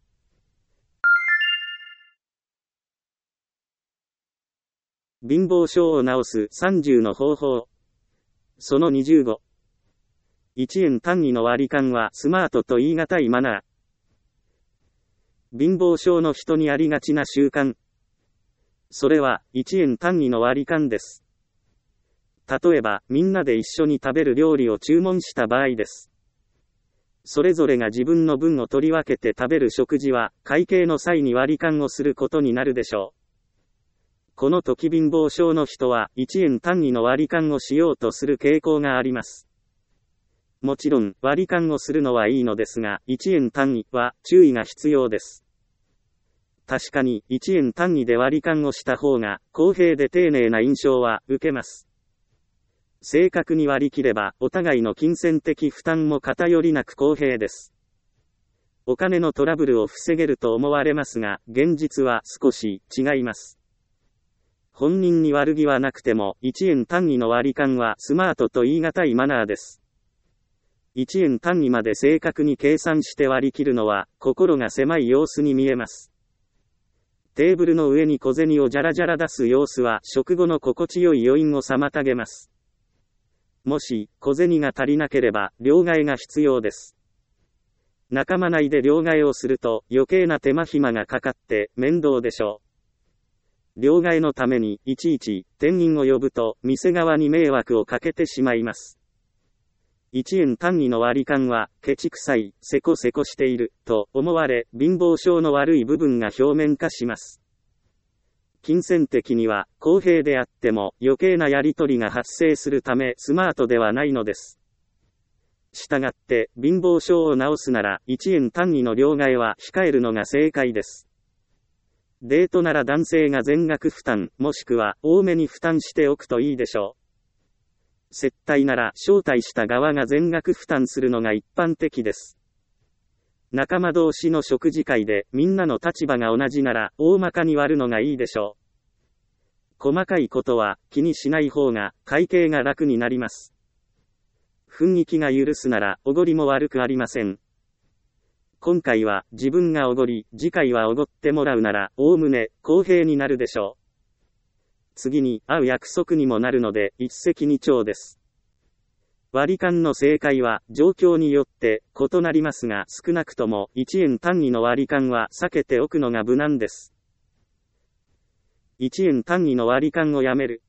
貧乏症を治すさんじゅうの方法。そのにじゅうご。いちえん単位の割り勘はスマートと言い難いマナー。貧乏症の人にありがちな習慣。それはいちえん単位の割り勘です。例えば、みんなで一緒に食べる料理を注文した場合です。それぞれが自分の分を取り分けて食べる食事は、会計の際に割り勘をすることになるでしょう。この時貧乏症の人はいちえん単位の割り勘をしようとする傾向があります。もちろん、割り勘をするのはいいのですが、いちえん単位は注意が必要です。確かに、いちえん単位で割り勘をした方が、公平で丁寧な印象は受けます。正確に割り切れば、お互いの金銭的負担も偏りなく公平です。お金のトラブルを防げると思われますが、現実は少し違います。本人に悪気はなくても、いちえん単位の割り勘はスマートと言い難いマナーです。いちえん単位まで正確に計算して割り切るのは、心が狭い様子に見えます。テーブルの上に小銭をじゃらじゃら出す様子は、食後の心地よい余韻を妨げます。もし、小銭が足りなければ、両替が必要です。仲間内で両替をすると、余計な手間暇がかかって、面倒でしょう。両替のために、いちいち、店員を呼ぶと、店側に迷惑をかけてしまいます。いちえん単位の割り勘は、ケチくさい、せこせこしている、と思われ、貧乏症の悪い部分が表面化します。金銭的には公平であっても余計なやり取りが発生するためスマートではないのです。したがって貧乏症を治すならいちえん単位の両替は控えるのが正解です。デートなら男性が全額負担もしくは多めに負担しておくといいでしょう。接待なら招待した側が全額負担するのが一般的です。仲間同士の食事会でみんなの立場が同じなら大まかに割るのがいいでしょう。細かいことは気にしない方が会計が楽になります。雰囲気が許すならおごりも悪くありません。今回は自分がおごり、次回はおごってもらうならおおむね公平になるでしょう。次に会う約束にもなるので一石二鳥です。割り勘の正解は状況によって異なりますが少なくともいちえん単位の割り勘は避けておくのが無難です。いちえん単位の割り勘をやめる。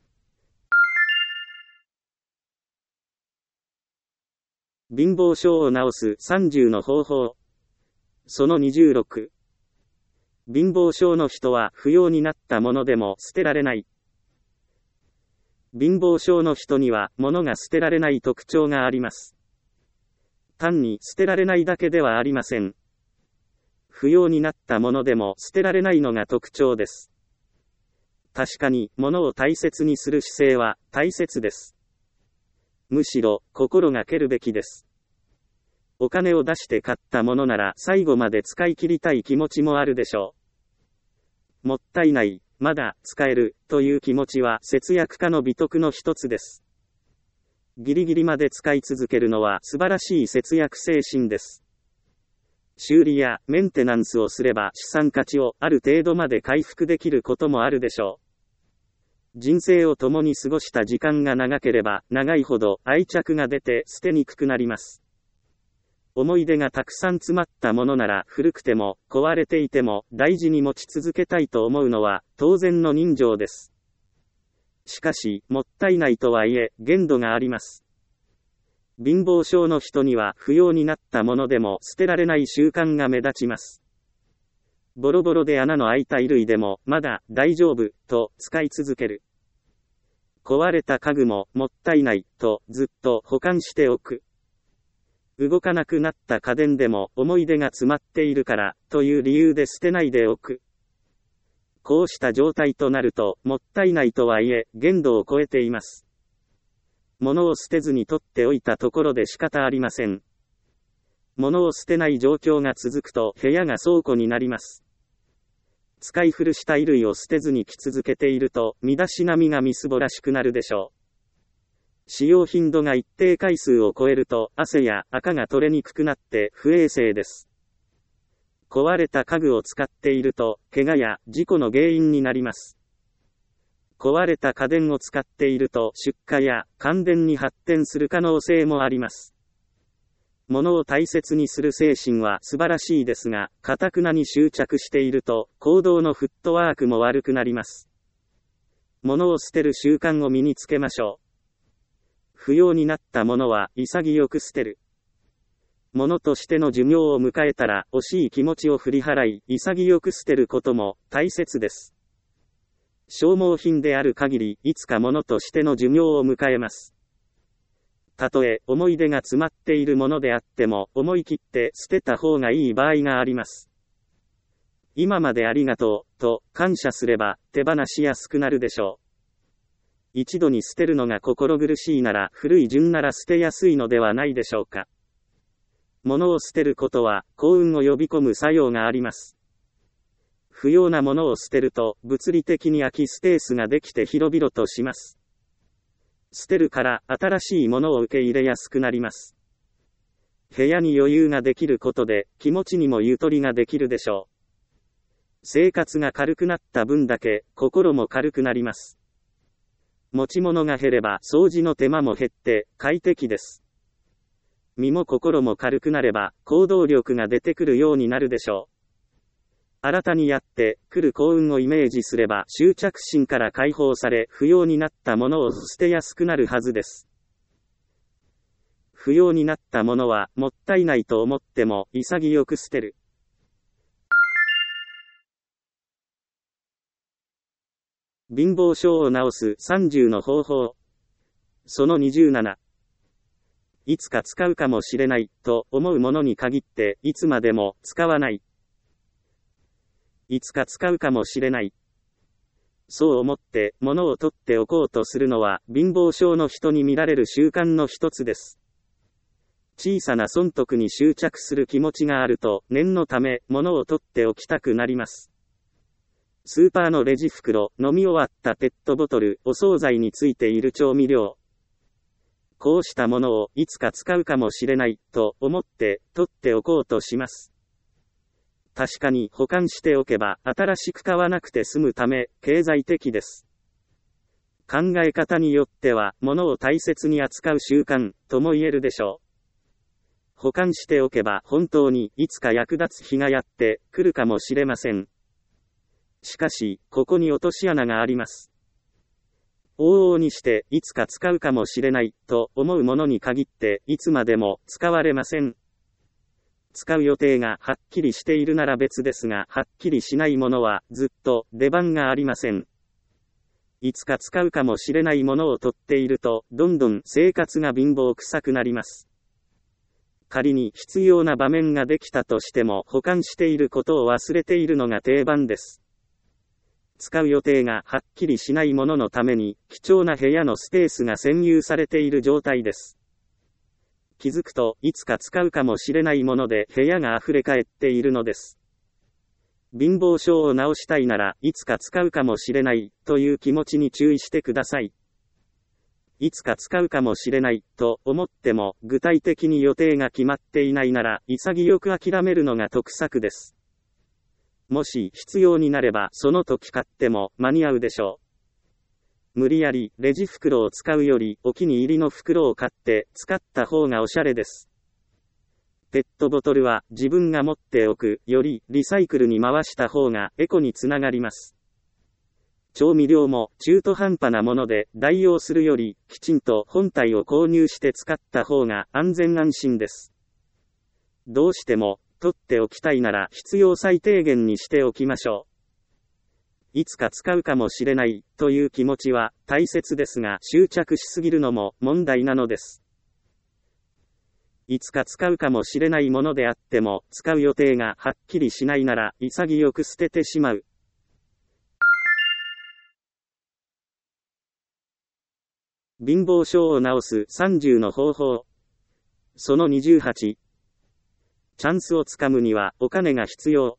貧乏症を治すさんじゅうの方法。そのにじゅうろく。貧乏症の人は不要になったものでも捨てられない。貧乏症の人には物が捨てられない特徴があります。単に捨てられないだけではありません。不要になったものでも捨てられないのが特徴です。確かに物を大切にする姿勢は大切です。むしろ心がけるべきです。お金を出して買ったものなら最後まで使い切りたい気持ちもあるでしょう。もったいない。まだ使えるという気持ちは節約家の美徳の一つです。ギリギリまで使い続けるのは素晴らしい節約精神です。修理やメンテナンスをすれば資産価値をある程度まで回復できることもあるでしょう。人生を共に過ごした時間が長ければ長いほど愛着が出て捨てにくくなります。思い出がたくさん詰まったものなら古くても壊れていても大事に持ち続けたいと思うのは当然の人情です。しかし、もったいないとはいえ限度があります。貧乏症の人には不要になったものでも捨てられない習慣が目立ちます。 ボロボロで穴の開いた衣類でも、まだ、大丈夫、と、使い続ける。壊れた家具も、もったいない、と、ずっと保管しておく。動かなくなった家電でも、思い出が詰まっているから、という理由で捨てないでおく。こうした状態となると、もったいないとはいえ、限度を超えています。物を捨てずに取っておいたところで仕方ありません。物を捨てない状況が続くと、部屋が倉庫になります。使い古した衣類を捨てずに着続けていると、身だしなみがみすぼらしくなるでしょう。使用頻度が一定回数を超えると、汗や垢が取れにくくなって不衛生です。壊れた家具を使っていると、怪我や事故の原因になります。壊れた家電を使っていると、出火や感電に発展する可能性もあります。物を大切にする精神は素晴らしいですが、頑なに執着していると、行動のフットワークも悪くなります。物を捨てる習慣を身につけましょう。不要になったものは潔く捨てる。物としての寿命を迎えたら惜しい気持ちを振り払い、潔く捨てることも大切です。消耗品である限り、いつか物としての寿命を迎えます。たとえ思い出が詰まっているものであっても、思い切って捨てた方がいい場合があります。今までありがとう、と感謝すれば手放しやすくなるでしょう。一度に捨てるのが心苦しいなら、古い順なら捨てやすいのではないでしょうか。物を捨てることは、幸運を呼び込む作用があります。不要なものを捨てると、物理的に空きスペースができて広々とします。捨てるから、新しいものを受け入れやすくなります。部屋に余裕ができることで、気持ちにもゆとりができるでしょう。生活が軽くなった分だけ、心も軽くなります。持ち物が減れば掃除の手間も減って快適です。身も心も軽くなれば行動力が出てくるようになるでしょう。新たにやってくる幸運をイメージすれば執着心から解放され不要になったものを捨てやすくなるはずです。不要になったものはもったいないと思っても潔く捨てる。貧乏症を治すさんじゅうの方法。そのにじゅうなな。いつか使うかもしれないと思うものに限っていつまでも使わない。いつか使うかもしれない。そう思って物を取っておこうとするのは貧乏症の人に見られる習慣の一つです。小さな損得に執着する気持ちがあると念のため物を取っておきたくなります。スーパーのレジ袋、飲み終わったペットボトル、お惣菜についている調味料。こうしたものをいつか使うかもしれないと思って取っておこうとします。確かに保管しておけば新しく買わなくて済むため経済的です。考え方によっては物を大切に扱う習慣とも言えるでしょう。保管しておけば本当にいつか役立つ日がやってくるかもしれません。しかし、ここに落とし穴があります。往々にして、いつか使うかもしれない、と思うものに限って、いつまでも使われません。使う予定がはっきりしているなら別ですが、はっきりしないものは、ずっと出番がありません。いつか使うかもしれないものを取っていると、どんどん生活が貧乏臭くなります。仮に必要な場面ができたとしても、保管していることを忘れているのが定番です。使う予定がはっきりしないもののために、貴重な部屋のスペースが占有されている状態です。気づくと、いつか使うかもしれないもので部屋が溢れ返っているのです。貧乏症を治したいなら、いつか使うかもしれない、という気持ちに注意してください。いつか使うかもしれない、と思っても、具体的に予定が決まっていないなら、潔く諦めるのが得策です。もし必要になればその時買っても間に合うでしょう。無理やりレジ袋を使うよりお気に入りの袋を買って使った方がおしゃれです。ペットボトルは自分が持っておくよりリサイクルに回した方がエコにつながります。調味料も中途半端なもので代用するよりきちんと本体を購入して使った方が安全安心です。どうしても取っておきたいなら必要最低限にしておきましょう。いつか使うかもしれないという気持ちは大切ですが、執着しすぎるのも問題なのです。いつか使うかもしれないものであっても、使う予定がはっきりしないなら潔く捨ててしまう。貧乏症を治すさんじゅうの方法。そのにじゅうはち。チャンスをつかむにはお金が必要。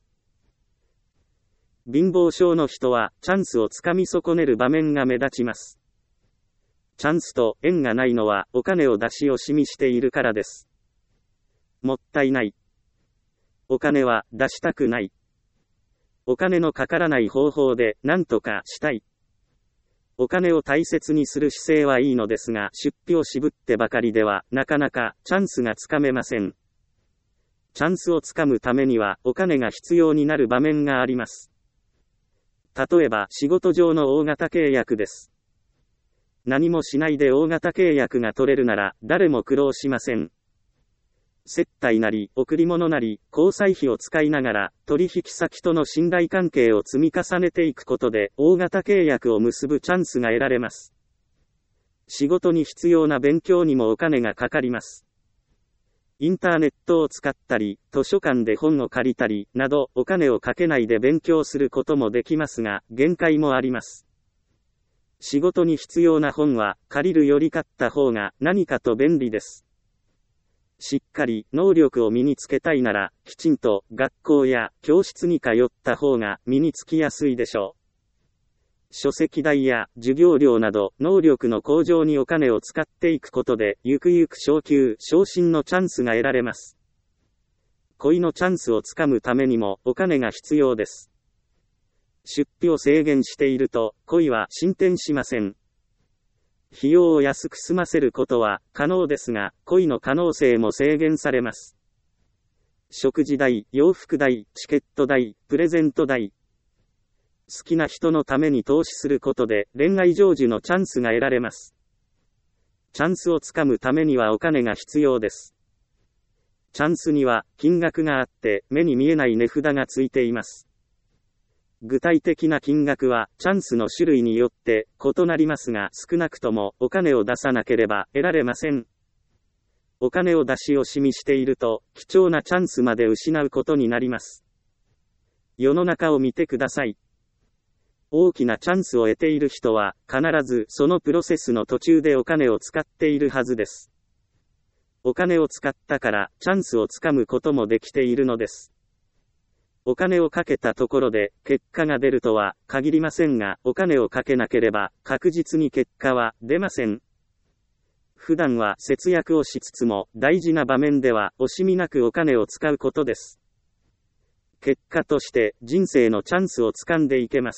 貧乏症の人はチャンスをつかみ損ねる場面が目立ちます。チャンスと縁がないのはお金を出し惜しみしているからです。もったいない。お金は出したくない。お金のかからない方法で何とかしたい。お金を大切にする姿勢はいいのですが、出費を渋ってばかりではなかなかチャンスがつかめません。チャンスをつかむためにはお金が必要になる場面があります。例えば仕事上の大型契約です。何もしないで大型契約が取れるなら誰も苦労しません。接待なり贈り物なり交際費を使いながら取引先との信頼関係を積み重ねていくことで大型契約を結ぶチャンスが得られます。仕事に必要な勉強にもお金がかかります。インターネットを使ったり、図書館で本を借りたりなどお金をかけないで勉強することもできますが、限界もあります。仕事に必要な本は借りるより買った方が何かと便利です。しっかり能力を身につけたいなら、きちんと学校や教室に通った方が身につきやすいでしょう。書籍代や授業料など能力の向上にお金を使っていくことで、ゆくゆく昇給昇進のチャンスが得られます。恋のチャンスをつかむためにもお金が必要です。出費を制限していると恋は進展しません。費用を安く済ませることは可能ですが、恋の可能性も制限されます。食事代、洋服代、チケット代、プレゼント代。好きな人のために投資することで恋愛成就のチャンスが得られます。チャンスをつかむためにはお金が必要です。チャンスには金額があって目に見えない値札がついています。具体的な金額はチャンスの種類によって異なりますが、少なくともお金を出さなければ得られません。お金を出し惜しみしていると貴重なチャンスまで失うことになります。世の中を見てください。大きなチャンスを得ている人は必ずそのプロセスの途中でお金を使っているはずです。お金を使ったからチャンスをつかむこともできているのです。お金をかけたところで結果が出るとは限りませんが、お金をかけなければ確実に結果は出ません。普段は節約をしつつも大事な場面では惜しみなくお金を使うことです。結果として人生のチャンスをつかんでいけます。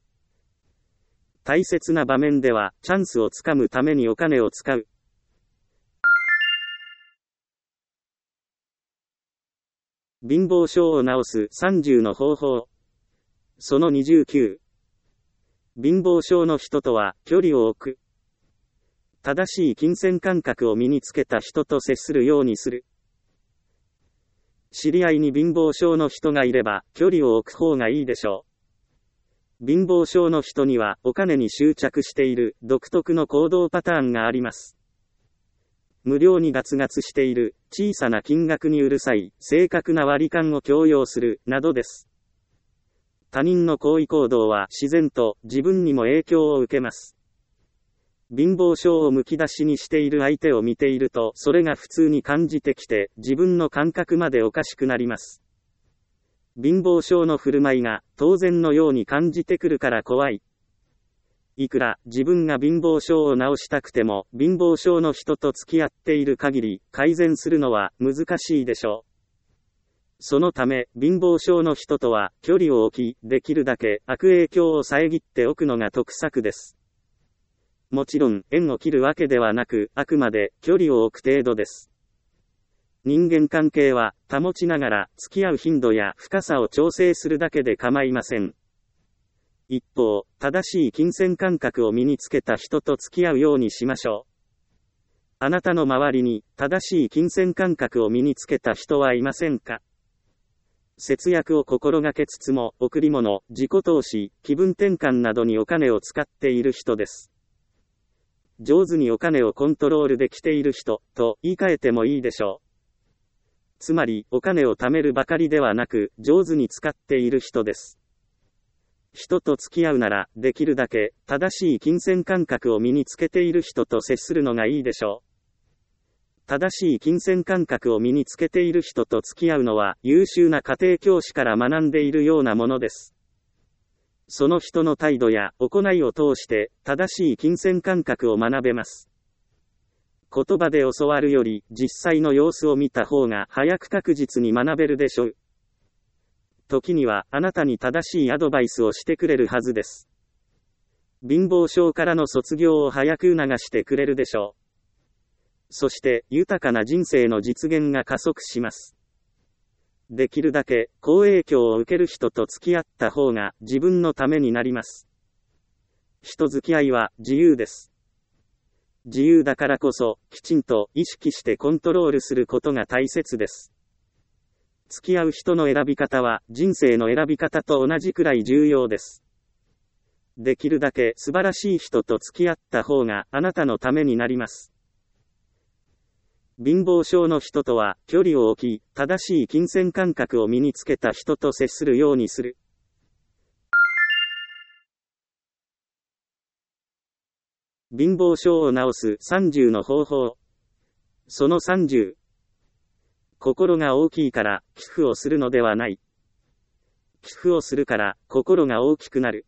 大切な場面ではチャンスをつかむためにお金を使う。貧乏症を治すさんじゅうの方法。そのにじゅうきゅう。貧乏症の人とは距離を置く。正しい金銭感覚を身につけた人と接するようにする。知り合いに貧乏症の人がいれば距離を置く方がいいでしょう。貧乏症の人にはお金に執着している独特の行動パターンがあります。無料にガツガツしている、小さな金額にうるさい、正確な割り勘を強要する、などです。他人の行為行動は自然と自分にも影響を受けます。貧乏症をむき出しにしている相手を見ていると、それが普通に感じてきて、自分の感覚までおかしくなります。貧乏症の振る舞いが当然のように感じてくるから怖い。いくら自分が貧乏症を治したくても、貧乏症の人と付き合っている限り、改善するのは難しいでしょう。そのため、貧乏症の人とは距離を置き、できるだけ悪影響を遮っておくのが得策です。もちろん、縁を切るわけではなく、あくまで距離を置く程度です。人間関係は保ちながら付き合う頻度や深さを調整するだけで構いません。一方、正しい金銭感覚を身につけた人と付き合うようにしましょう。あなたの周りに正しい金銭感覚を身につけた人はいませんか？ 節約を心がけつつも、贈り物、自己投資、気分転換などにお金を使っている人です。上手にお金をコントロールできている人、と言い換えてもいいでしょう。つまり、お金を貯めるばかりではなく、上手に使っている人です。人と付き合うなら、できるだけ、正しい金銭感覚を身につけている人と接するのがいいでしょう。正しい金銭感覚を身につけている人と付き合うのは、優秀な家庭教師から学んでいるようなものです。その人の態度や行いを通して、正しい金銭感覚を学べます。言葉で教わるより、実際の様子を見た方が早く確実に学べるでしょう。時には、あなたに正しいアドバイスをしてくれるはずです。貧乏症からの卒業を早く促してくれるでしょう。そして、豊かな人生の実現が加速します。できるだけ、好影響を受ける人と付き合った方が、自分のためになります。人付き合いは、自由です。自由だからこそ、きちんと意識してコントロールすることが大切です。付き合う人の選び方は、人生の選び方と同じくらい重要です。できるだけ素晴らしい人と付き合った方が、あなたのためになります。貧乏症の人とは、距離を置き、正しい金銭感覚を身につけた人と接するようにする。貧乏症を治すさんじゅうの方法。そのさんじゅう。心が大きいから、寄付をするのではない。寄付をするから、心が大きくなる。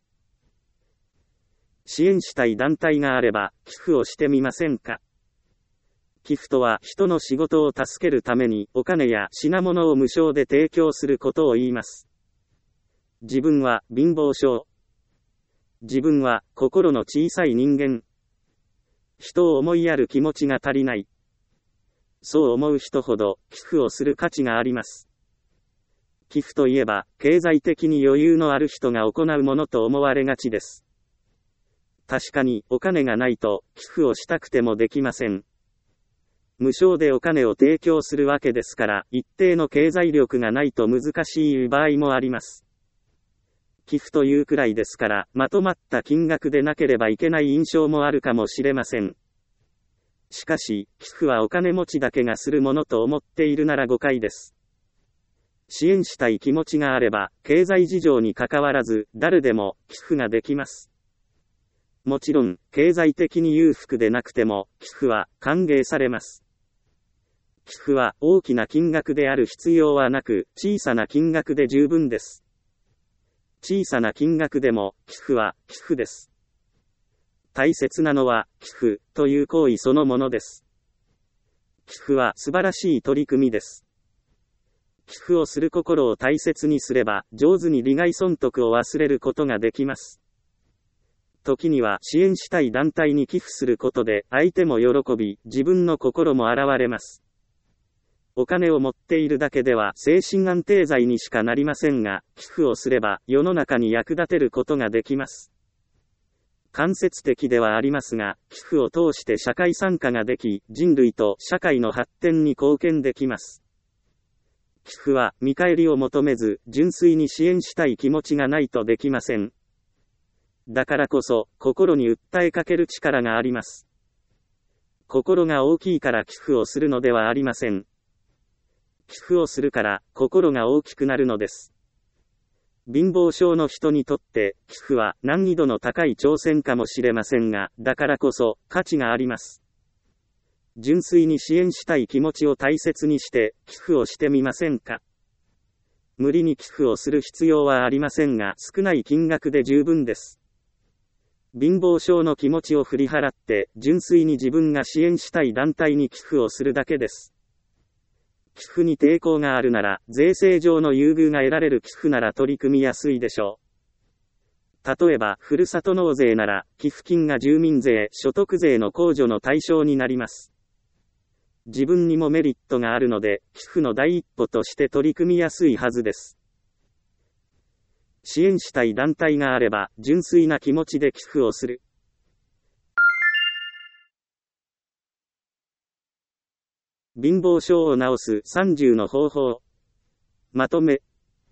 支援したい団体があれば、寄付をしてみませんか。寄付とは人の仕事を助けるためにお金や品物を無償で提供することを言います。自分は貧乏症。自分は心の小さい人間。人を思いやる気持ちが足りない。そう思う人ほど寄付をする価値があります。寄付といえば経済的に余裕のある人が行うものと思われがちです。確かにお金がないと寄付をしたくてもできません。無償でお金を提供するわけですから、一定の経済力がないと難しい場合もあります。寄付というくらいですから、まとまった金額でなければいけない印象もあるかもしれません。しかし、寄付はお金持ちだけがするものと思っているなら誤解です。支援したい気持ちがあれば、経済事情にかかわらず、誰でも寄付ができます。もちろん、経済的に裕福でなくても、寄付は歓迎されます。寄付は大きな金額である必要はなく、小さな金額で十分です。小さな金額でも、寄付は寄付です。大切なのは、寄付という行為そのものです。寄付は素晴らしい取り組みです。寄付をする心を大切にすれば、上手に利害損得を忘れることができます。時には支援したい団体に寄付することで、相手も喜び、自分の心も洗われます。お金を持っているだけでは精神安定剤にしかなりませんが、寄付をすれば世の中に役立てることができます。間接的ではありますが、寄付を通して社会参加ができ、人類と社会の発展に貢献できます。寄付は見返りを求めず、純粋に支援したい気持ちがないとできません。だからこそ、心に訴えかける力があります。心が大きいから寄付をするのではありません。寄付をするから心が大きくなるのです。貧乏症の人にとって寄付は難易度の高い挑戦かもしれませんが、だからこそ価値があります。純粋に支援したい気持ちを大切にして寄付をしてみませんか。無理に寄付をする必要はありませんが、少ない金額で十分です。貧乏症の気持ちを振り払って純粋に自分が支援したい団体に寄付をするだけです。寄付に抵抗があるなら、税制上の優遇が得られる寄付なら取り組みやすいでしょう。例えば、ふるさと納税なら、寄付金が住民税、所得税の控除の対象になります。自分にもメリットがあるので、寄付の第一歩として取り組みやすいはずです。支援したい団体があれば、純粋な気持ちで寄付をする。貧乏症を治すさんじゅうの方法。まとめ。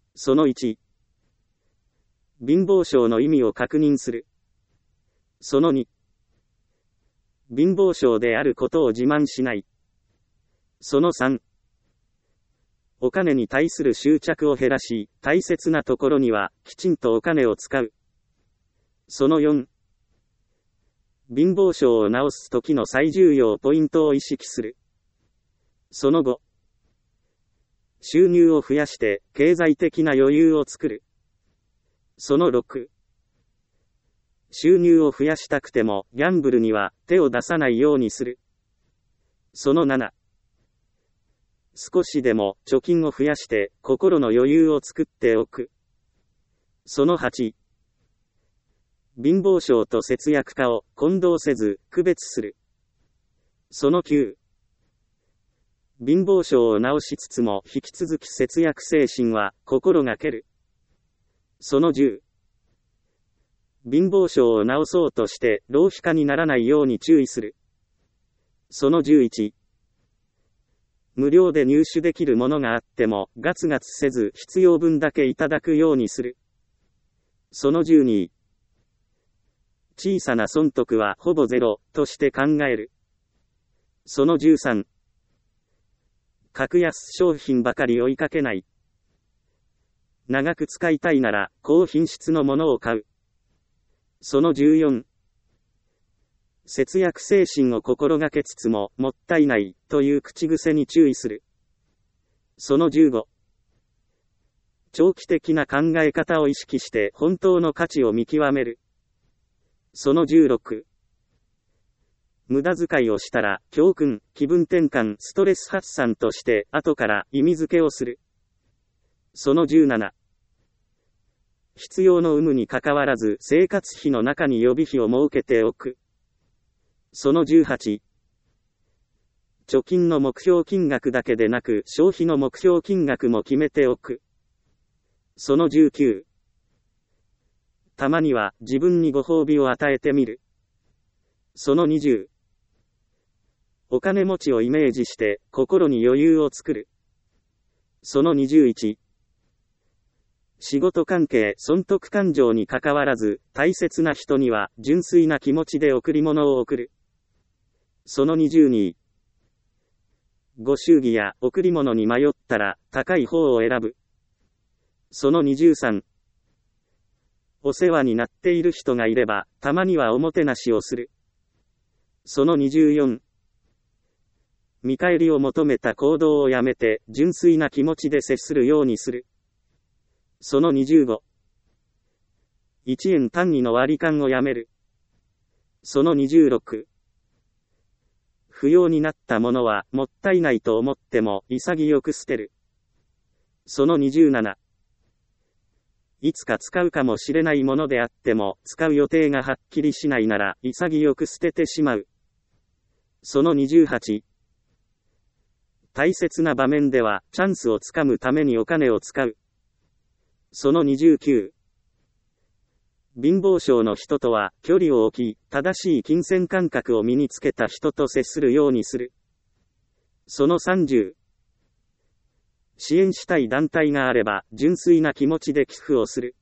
そのいち、貧乏症の意味を確認する。そのに、貧乏症であることを自慢しない。そのさん、お金に対する執着を減らし、大切なところにはきちんとお金を使う。そのよん、貧乏症を治す時の最重要ポイントを意識する。そのご、収入を増やして経済的な余裕を作る。そのろく、収入を増やしたくてもギャンブルには手を出さないようにする。そのなな、少しでも貯金を増やして心の余裕を作っておく。そのはち、貧乏症と節約家を混同せず区別する。そのきゅう、貧乏症を治しつつも引き続き節約精神は心がける。そのじゅう、貧乏症を治そうとして浪費家にならないように注意する。そのじゅういち、無料で入手できるものがあってもガツガツせず必要分だけいただくようにする。そのじゅうに、小さな損得はほぼゼロとして考える。そのじゅうさん、格安商品ばかり追いかけない。長く使いたいなら高品質のものを買う。そのじゅうよん、節約精神を心がけつつももったいないという口癖に注意する。そのじゅうご、長期的な考え方を意識して本当の価値を見極める。そのじゅうろく、無駄遣いをしたら教訓、気分転換、ストレス発散として後から意味付けをする。そのじゅうなな、必要の有無にかかわらず生活費の中に予備費を設けておく。そのじゅうはち、貯金の目標金額だけでなく消費の目標金額も決めておく。そのじゅうきゅう、たまには自分にご褒美を与えてみる。そのにじゅう、お金持ちをイメージして心に余裕を作る。そのにじゅういち、仕事関係、損得感情にかかわらず大切な人には純粋な気持ちで贈り物を贈る。そのにじゅうに、ご祝儀や贈り物に迷ったら高い方を選ぶ。そのにじゅうさん、お世話になっている人がいればたまにはおもてなしをする。そのにじゅうよん、見返りを求めた行動をやめて純粋な気持ちで接するようにする。そのにじゅうご、いちえん単位の割り勘をやめる。そのにじゅうろく、不要になったものはもったいないと思っても潔く捨てる。そのにじゅうなな、いつか使うかもしれないものであっても使う予定がはっきりしないなら潔く捨ててしまう。そのにじゅうはち、大切な場面ではチャンスをつかむためにお金を使う。そのにじゅうきゅう、貧乏症の人とは距離を置き、正しい金銭感覚を身につけた人と接するようにする。そのさんじゅう、支援したい団体があれば純粋な気持ちで寄付をする。